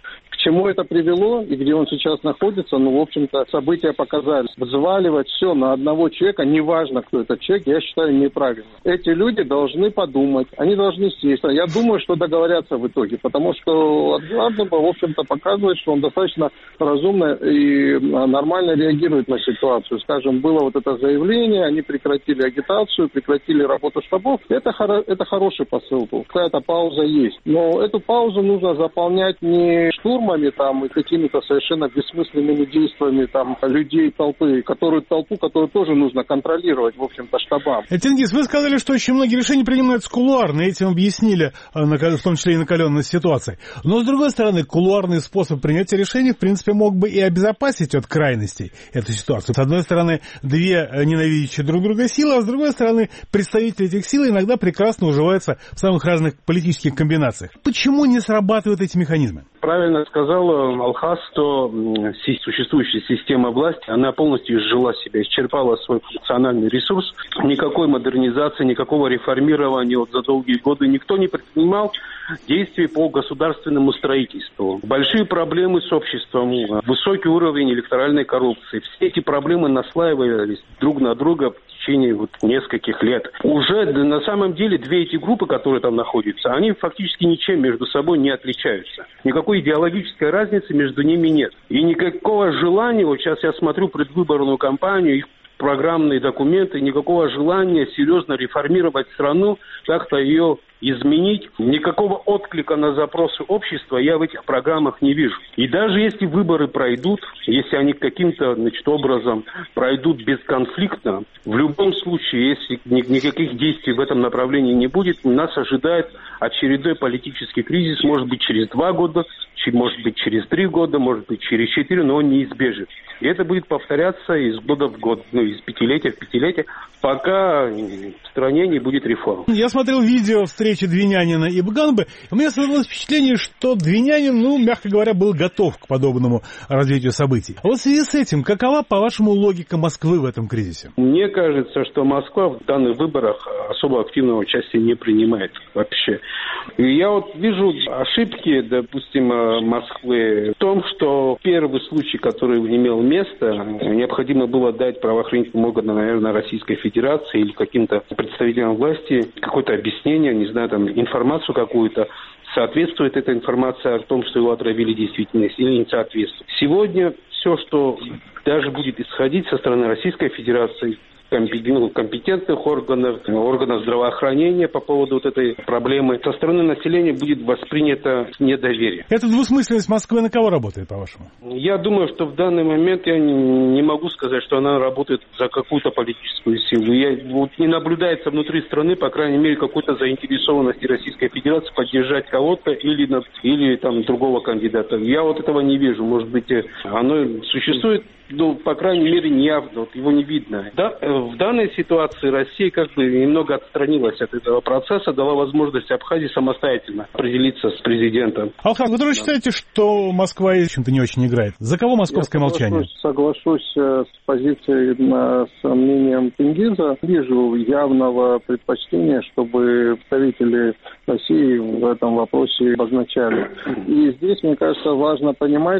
чему это привело и где он сейчас находится, ну, в общем-то, события показали. Взваливать все на одного человека, неважно, кто этот человек, я считаю неправильно. Эти люди должны подумать, они должны сесть. Я думаю, что договорятся в итоге, потому что от Гандова, в общем-то, показывает, что он достаточно разумно и нормально реагирует на ситуацию. Скажем, было вот это заявление, они прекратили агитацию, прекратили работу штабов. Это, хоро- это хороший посыл был. Какая-то пауза есть. Но эту паузу нужно заполнять не штурмами там и какими-то совершенно бессмысленными действиями там людей толпы, которую толпу, которую тоже нужно контролировать, в общем-то, штабам. Тенгиз, вы сказали, что очень многие решения принимаются кулуарно, этим объяснили, в том числе и накаленность ситуации. Но, с другой стороны, кулуарный способ принятия решений, в принципе, мог бы и обезопасить от крайностей эту ситуацию. С одной стороны, две ненавидящие друг друга силы, а с другой стороны, представители этих сил иногда прекрасно уживаются в самых разных политических комбинациях. Почему не срабатывают эти механизмы? Правильно сказал Алхаз, что существующая система власти, она полностью изжила себя, исчерпала свой функциональный ресурс. Никакой модернизации, никакого реформирования вот за долгие годы никто не предпринимал действий по государственному строительству. Большие проблемы с обществом, высокий уровень электоральной коррупции. Все эти проблемы наслаивались друг на друга в течение вот нескольких лет. Уже на самом деле две эти группы, которые там находятся, они фактически ничем между собой не отличаются. Никакой идеологической разницы между ними нет. И никакого желания, вот сейчас я смотрю предвыборную кампанию, их программные документы, никакого желания серьезно реформировать страну, как-то ее изменить. Никакого отклика на запросы общества я в этих программах не вижу. И даже если выборы пройдут, если они каким-то, значит, образом пройдут бесконфликтно, в любом случае, если никаких действий в этом направлении не будет, нас ожидает очередной политический кризис, может быть, через два года, может быть, через три года, может быть, через четыре, но он неизбежен. И это будет повторяться из года в год, ну, из пятилетия в пятилетие, пока в стране не будет реформ. Я смотрел видео встречи Двинянина и Бганбы, и у меня сложилось впечатление, что Двинянин, ну, мягко говоря, был готов к подобному развитию событий. А вот в связи с этим, какова, по-вашему, логика Москвы в этом кризисе? Мне кажется, что Москва в данных выборах особо активного участия не принимает вообще. И я вот вижу ошибки, допустим, Москвы в том, что первый случай, который имел место, необходимо было дать правоохранительным органам, наверное, Российской Федерации или каким-то представителям власти какое-то объяснение, не знаю, там, информацию какую-то, соответствует эта информация о том, что его отравили действительности или не соответствует. Сегодня все, что даже будет исходить со стороны Российской Федерации, компетентных органов, органов здравоохранения по поводу вот этой проблемы, со стороны населения будет воспринято недоверие. Эта двусмысленность Москвы на кого работает, по-вашему? Я думаю, что в данный момент я не могу сказать, что она работает за какую-то политическую силу. Я, вот, не наблюдается внутри страны, по крайней мере, какой-то заинтересованности Российской Федерации поддержать кого-то или, или там, другого кандидата. Я вот этого не вижу. Может быть, оно существует, но, по крайней мере, неявно, вот его не видно. Да, в данной ситуации Россия как бы немного отстранилась от этого процесса, дала возможность Абхазии самостоятельно определиться с президентом. Алхан, вы тоже считаете, что Москва чем-то не очень играет? За кого московское Я молчание? Соглашусь, соглашусь с позицией, с мнением Тенгиза. Вижу явного предпочтения, чтобы представители России в этом вопросе обозначали. И здесь, мне кажется, важно понимать,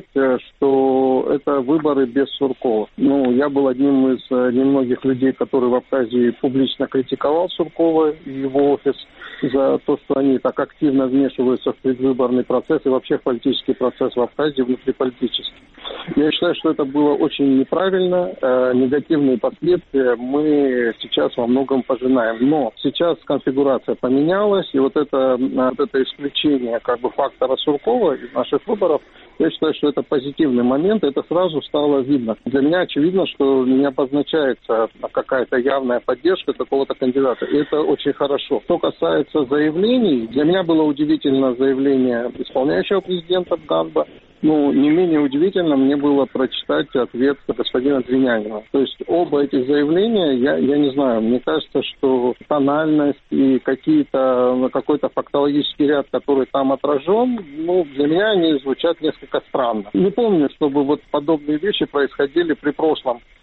что это выборы без Суркова. Ну, я был одним из немногих людей, который в Абхазии публично критиковал Суркова и его офис за то, что они так активно вмешиваются в предвыборный процесс и вообще в политический процесс в Абхазии внутриполитический. Я считаю, что это было очень неправильно. Э, негативные последствия мы сейчас во многом пожинаем. Но сейчас конфигурация поменялась, и вот это, вот это исключение как бы фактора Суркова из наших выборов, я считаю, что это позитивный момент, это сразу стало видно. Для меня очевидно, что не обозначается какая-то явная поддержка какого-то кандидата, и это очень хорошо. Что касается заявлений, для меня было удивительно заявление исполняющего президента Бганба. Ну, не менее удивительно мне было прочитать ответ господина Двинянина. То есть оба эти заявления, я, я не знаю, мне кажется, что тональность и какие-то, какой-то фактологический ряд, который там отражен, ну, для меня они звучат несколько странно. Не помню, чтобы вот подобные вещи происходили при прошлом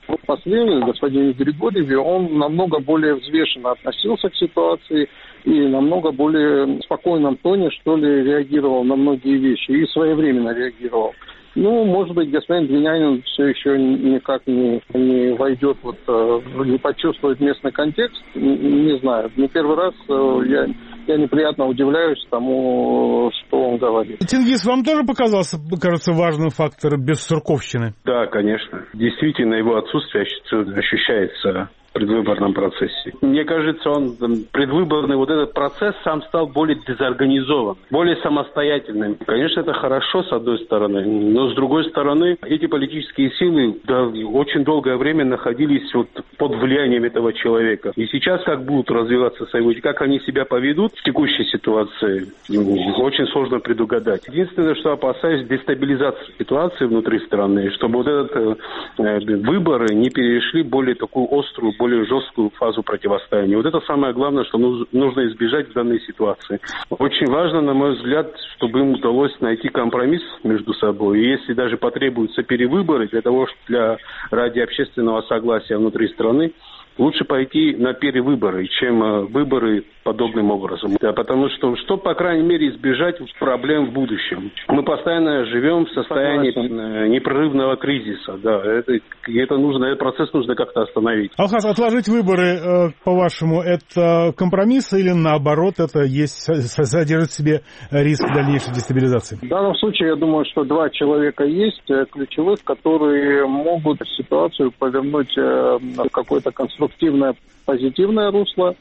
Последний, господин Григорьев, он намного более взвешенно относился к ситуации и намного более в спокойном тоне, что ли, реагировал на многие вещи и своевременно реагировал. Ну, может быть, господин Двинянин все еще никак не, не войдет, вот, не почувствует местный контекст, не, не знаю. Не первый раз я, я неприятно удивляюсь тому, что он говорит. Тенгиз, вам тоже показался, кажется, важным фактор бессурковщины? Да, конечно. Действительно, его отсутствие ощущается в предвыборном процессе. Мне кажется, он предвыборный вот этот процесс сам стал более дезорганизован, более самостоятельным. Конечно, это хорошо, с одной стороны, но с другой стороны, эти политические силы да, очень долгое время находились вот под влиянием этого человека. И сейчас как будут развиваться события, как они себя поведут в текущей ситуации, очень сложно предугадать. Единственное, что опасаюсь, дестабилизации ситуации внутри страны, чтобы вот этот э, выборы не перешли в более такую острую, более жесткую фазу противостояния. Вот это самое главное, что нужно избежать в данной ситуации. Очень важно, на мой взгляд, чтобы им удалось найти компромисс между собой. И если даже потребуются перевыборы для того, для, ради общественного согласия внутри страны, лучше пойти на перевыборы, чем выборы подобным образом. Да, потому что, что, по крайней мере, избежать проблем в будущем. Мы постоянно живем в состоянии непрерывного кризиса. Да, это, это нужно, этот процесс нужно как-то остановить. Алхаз, отложить выборы, по-вашему, это компромисс или, наоборот, это есть, содержит в себе риск дальнейшей дестабилизации? В данном случае, я думаю, что два человека есть ключевых, которые могут ситуацию повернуть в какое-то конструктивное, позитивное русло,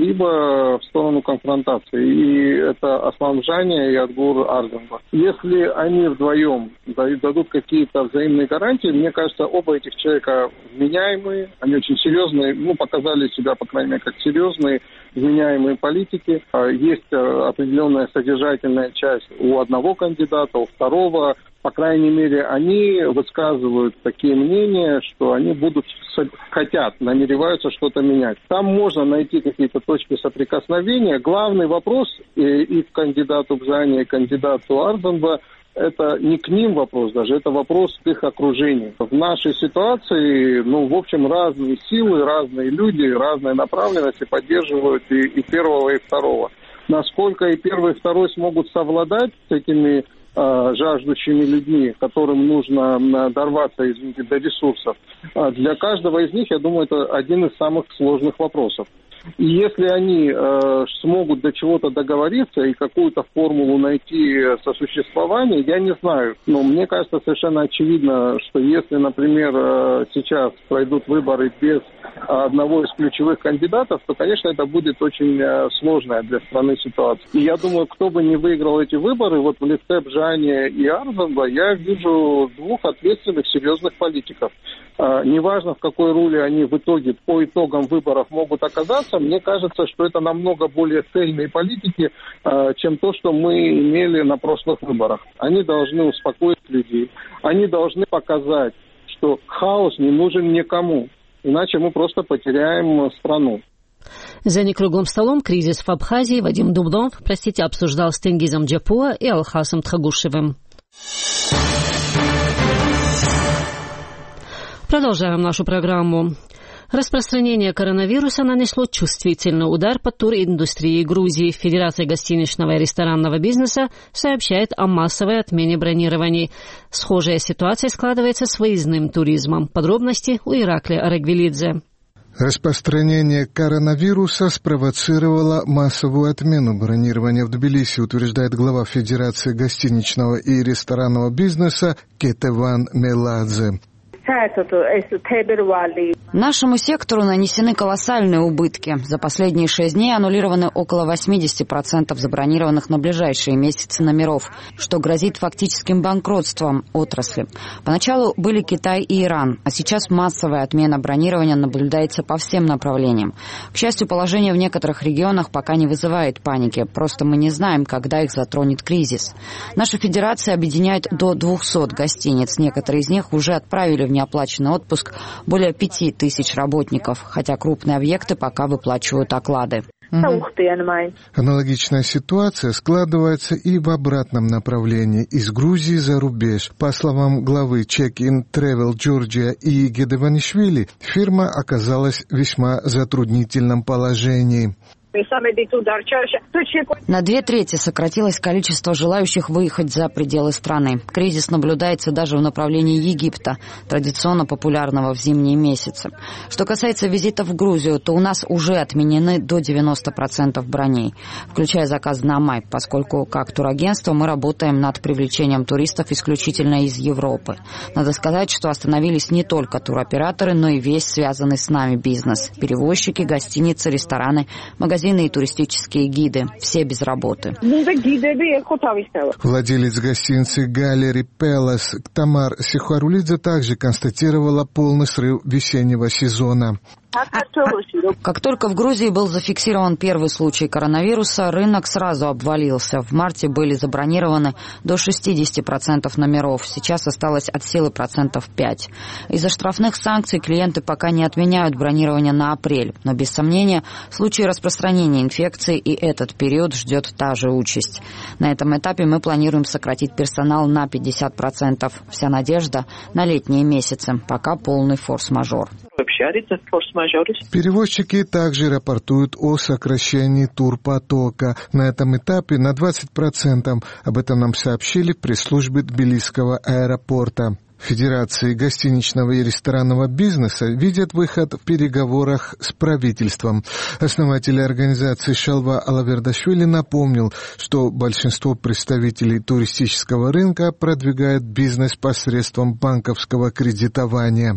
либо в сторону конфронтации. И это Асламжания и Адгур Арденба. Если они вдвоем дадут какие-то взаимные гарантии, мне кажется, оба этих человека вменяемые, они очень серьезные, ну, показали себя, по крайней мере, как серьезные, вменяемые политики. Есть определенная содержательная часть у одного кандидата, у второго. По крайней мере, они высказывают такие мнения, что они будут, хотят, намереваются что-то менять. Там можно найти какие-то точки соприкосновения. Главный вопрос и к кандидату Бжани, и к кандидату Арденба, это не к ним вопрос даже, это вопрос к их окружению. В нашей ситуации, ну, в общем, разные силы, разные люди, разные направленности поддерживают и, и первого, и второго. Насколько и первый, и второй смогут совладать с этими жаждущими людьми, которым нужно дорваться, извините, до ресурсов. Для каждого из них, я думаю, это один из самых сложных вопросов. И если они э, смогут до чего-то договориться и какую-то формулу найти сосуществования, я не знаю. Но мне кажется совершенно очевидно, что если, например, э, сейчас пройдут выборы без одного из ключевых кандидатов, то, конечно, это будет очень э, сложная для страны ситуация. И я думаю, кто бы не выиграл эти выборы, вот в лице Бжани и Арденба, я вижу двух ответственных, серьезных политиков. Э, неважно, в какой роли они в итоге, по итогам выборов могут оказаться, мне кажется, что это намного более цельные политики, чем то, что мы имели на прошлых выборах. Они должны успокоить людей. Они должны показать, что хаос не нужен никому. Иначе мы просто потеряем страну. За некруглым столом кризис в Абхазии Вадим Дубнов, простите, обсуждал с Тенгизом Джапуа и Алхасом Тхагушевым. Продолжаем нашу программу. Распространение коронавируса нанесло чувствительный удар по туриндустрии Грузии. Федерация гостиничного и ресторанного бизнеса сообщает о массовой отмене бронирований. Схожая ситуация складывается с выездным туризмом. Подробности у Иракли Арагвелидзе. Распространение коронавируса спровоцировало массовую отмену бронирования в Тбилиси, утверждает глава Федерации гостиничного и ресторанного бизнеса Кетеван Меладзе. Нашему сектору нанесены колоссальные убытки. За последние шесть дней аннулированы около восемьдесят процентов забронированных на ближайшие месяцы номеров, что грозит фактическим банкротством отрасли. Поначалу были Китай и Иран, а сейчас массовая отмена бронирования наблюдается по всем направлениям. К счастью, положение в некоторых регионах пока не вызывает паники, просто мы не знаем, когда их затронет кризис. Наша федерация объединяет до двухсот гостиниц, некоторые из них уже отправили в неоплаченный отпуск более пяти тысяч работников, хотя крупные объекты пока выплачивают оклады. Аналогичная ситуация складывается и в обратном направлении, из Грузии за рубеж. По словам главы Check-in Travel Georgia и Гедеванишвили, фирма оказалась в весьма затруднительном положении. На две трети сократилось количество желающих выехать за пределы страны. Кризис наблюдается даже в направлении Египта, традиционно популярного в зимние месяцы. Что касается визитов в Грузию, то у нас уже отменены до девяноста процентов броней, включая заказ на май, поскольку как турагентство мы работаем над привлечением туристов исключительно из Европы. Надо сказать, что остановились не только туроператоры, но и весь связанный с нами бизнес. Перевозчики, гостиницы, рестораны, магазины и туристические гиды. Все без работы. Владелец гостиницы Галери Пелас Тамар Сихарулидзе также констатировала полный срыв весеннего сезона. Как только в Грузии был зафиксирован первый случай коронавируса, рынок сразу обвалился. В марте были забронированы до шестидесяти процентов номеров. Сейчас осталось от силы процентов пять. Из-за штрафных санкций клиенты пока не отменяют бронирование на апрель. Но без сомнения, в случае распространения инфекции и этот период ждет та же участь. На этом этапе мы планируем сократить персонал на пятьдесят процентов. Вся надежда на летние месяцы. Пока полный форс-мажор. Перевозчики также рапортуют о сокращении турпотока. На этом этапе на двадцать процентов. Об этом нам сообщили в пресс-службе Тбилисского аэропорта. Федерации гостиничного и ресторанного бизнеса видят выход в переговорах с правительством. Основатель организации Шалва Алавердашвили напомнил, что большинство представителей туристического рынка продвигают бизнес посредством банковского кредитования.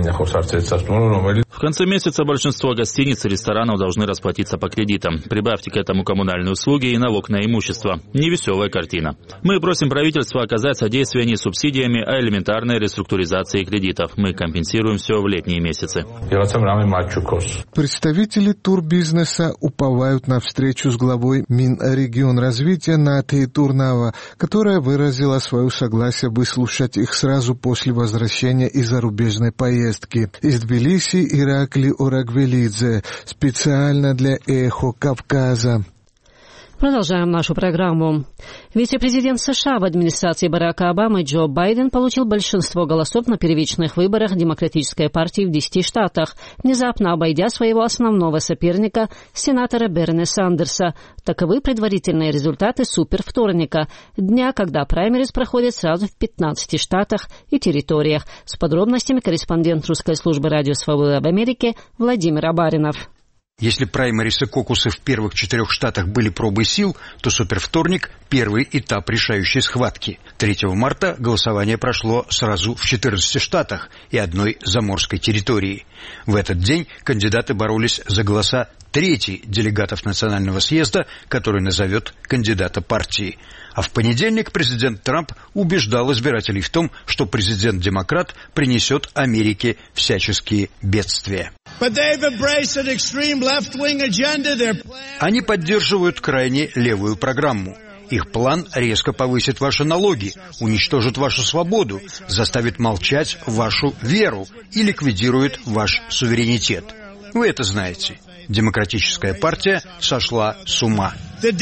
В конце месяца большинство гостиниц и ресторанов должны расплатиться по кредитам. Прибавьте к этому коммунальные услуги и налог на имущество. Невеселая картина. Мы просим правительство оказать содействие не субсидиями, а элементарной реструктуризации кредитов. Мы компенсируем все в летние месяцы. Представители турбизнеса уповают на встречу с главой Минрегионразвития Натей Турнава, которая выразила свое согласие выслушать их сразу после возвращения из зарубежной поездки. Из Тбилиси Иракли Орагвелидзе, специально для «Эхо Кавказа». Продолжаем нашу программу. Вице-президент США в администрации Барака Обамы Джо Байден получил большинство голосов на первичных выборах Демократической партии в десяти штатах, внезапно обойдя своего основного соперника, сенатора Берни Сандерса. Таковы предварительные результаты супервторника, дня, когда праймериз проходит сразу в пятнадцати штатах и территориях. С подробностями корреспондент русской службы «Радио Свобода» в Америке Владимир Абаринов. Если праймериз и кокусы в первых четырех штатах были пробой сил, то супервторник – первый этап решающей схватки. третьего марта голосование прошло сразу в четырнадцати штатах и одной заморской территории. В этот день кандидаты боролись за голоса трети делегатов Национального съезда, который назовет кандидата партии. А в понедельник президент Трамп убеждал избирателей в том, что президент-демократ принесет Америке всяческие бедствия. Они поддерживают крайне левую программу. Их план резко повысит ваши налоги, уничтожит вашу свободу, заставит молчать вашу веру и ликвидирует ваш суверенитет. Вы это знаете. Демократическая партия сошла с ума.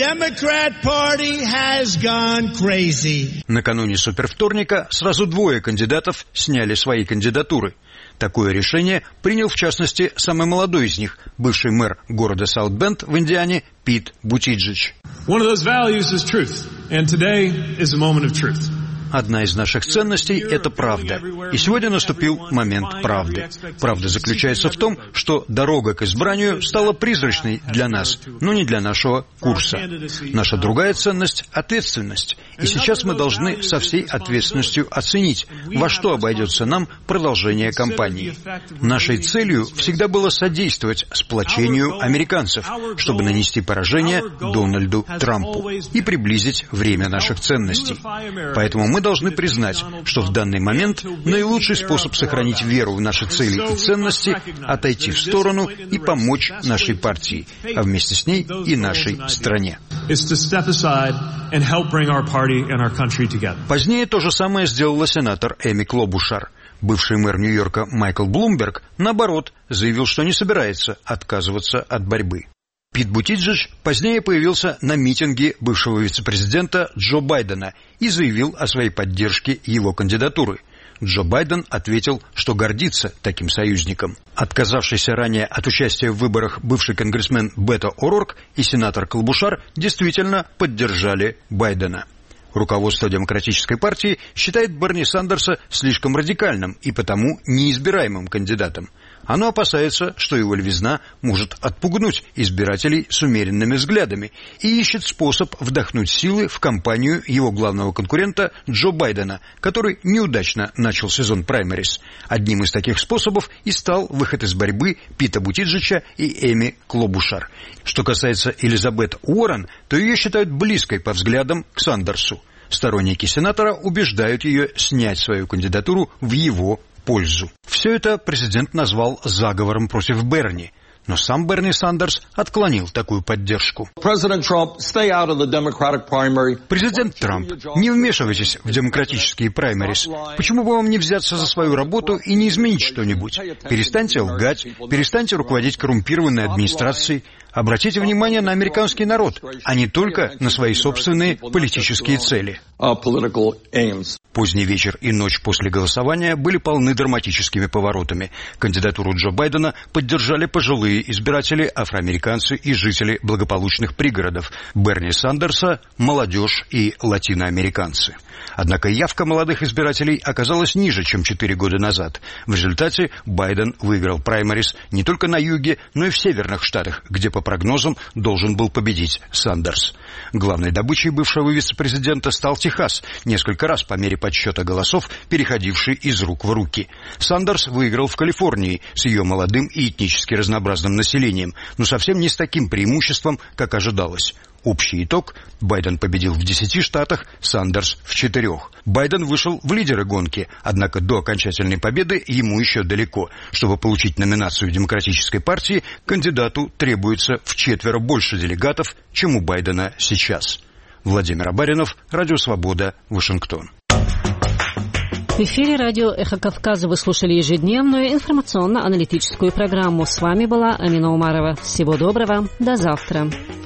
Накануне супервторника сразу двое кандидатов сняли свои кандидатуры. Такое решение принял, в частности, самый молодой из них, бывший мэр города Саут-Бенд в Индиане Пит Бутиджедж. Одна из наших ценностей – это правда. И сегодня наступил момент правды. Правда заключается в том, что дорога к избранию стала призрачной для нас, но не для нашего курса. Наша другая ценность – ответственность. И сейчас мы должны со всей ответственностью оценить, во что обойдется нам продолжение кампании. Нашей целью всегда было содействовать сплочению американцев, чтобы нанести поражение Дональду Трампу и приблизить время наших ценностей. Поэтому мы Мы должны признать, что в данный момент наилучший способ сохранить веру в наши цели и ценности – отойти в сторону и помочь нашей партии, а вместе с ней и нашей стране. Позднее то же самое сделала сенатор Эми Клобушар. Бывший мэр Нью-Йорка Майкл Блумберг, наоборот, заявил, что не собирается отказываться от борьбы. Пит Бутиджедж позднее появился на митинге бывшего вице-президента Джо Байдена и заявил о своей поддержке его кандидатуры. Джо Байден ответил, что гордится таким союзником. Отказавшийся ранее от участия в выборах бывший конгрессмен Бето О'Рорк и сенатор Клобушар действительно поддержали Байдена. Руководство Демократической партии считает Берни Сандерса слишком радикальным и потому неизбираемым кандидатом. Оно опасается, что его левизна может отпугнуть избирателей с умеренными взглядами и ищет способ вдохнуть силы в кампанию его главного конкурента Джо Байдена, который неудачно начал сезон праймерис. Одним из таких способов и стал выход из борьбы Пита Бутиджеджа и Эми Клобушар. Что касается Элизабет Уоррен, то ее считают близкой по взглядам к Сандерсу. Сторонники сенатора убеждают ее снять свою кандидатуру в его пользу. Все это президент назвал заговором против Берни. Но сам Берни Сандерс отклонил такую поддержку. Президент Трамп, не вмешивайтесь в демократические праймерис. Почему бы вам не взяться за свою работу и не изменить что-нибудь? Перестаньте лгать, перестаньте руководить коррумпированной администрацией. Обратите внимание на американский народ, а не только на свои собственные политические цели. Поздний вечер и ночь после голосования были полны драматическими поворотами. Кандидатуру Джо Байдена поддержали пожилые избиратели, афроамериканцы и жители благополучных пригородов. Берни Сандерса – молодежь и латиноамериканцы. Однако явка молодых избирателей оказалась ниже, чем четыре года назад. В результате Байден выиграл праймерис не только на юге, но и в северных штатах, где, по прогнозам, должен был победить Сандерс. Главной добычей бывшего вице-президента стал Техас, несколько раз по мере подсчета голосов, переходивший из рук в руки. Сандерс выиграл в Калифорнии с ее молодым и этнически разнообразным населением, но совсем не с таким преимуществом, как ожидалось. Общий итог – Байден победил в десяти штатах, Сандерс в четырех. Байден вышел в лидеры гонки, однако до окончательной победы ему еще далеко. Чтобы получить номинацию Демократической партии, кандидату требуется вчетверо больше делегатов, чем у Байдена сейчас. Владимир Абаринов, Радио Свобода, Вашингтон. В эфире радио «Эхо Кавказа» вы слушали ежедневную информационно-аналитическую программу. С вами была Амина Умарова. Всего доброго, до завтра.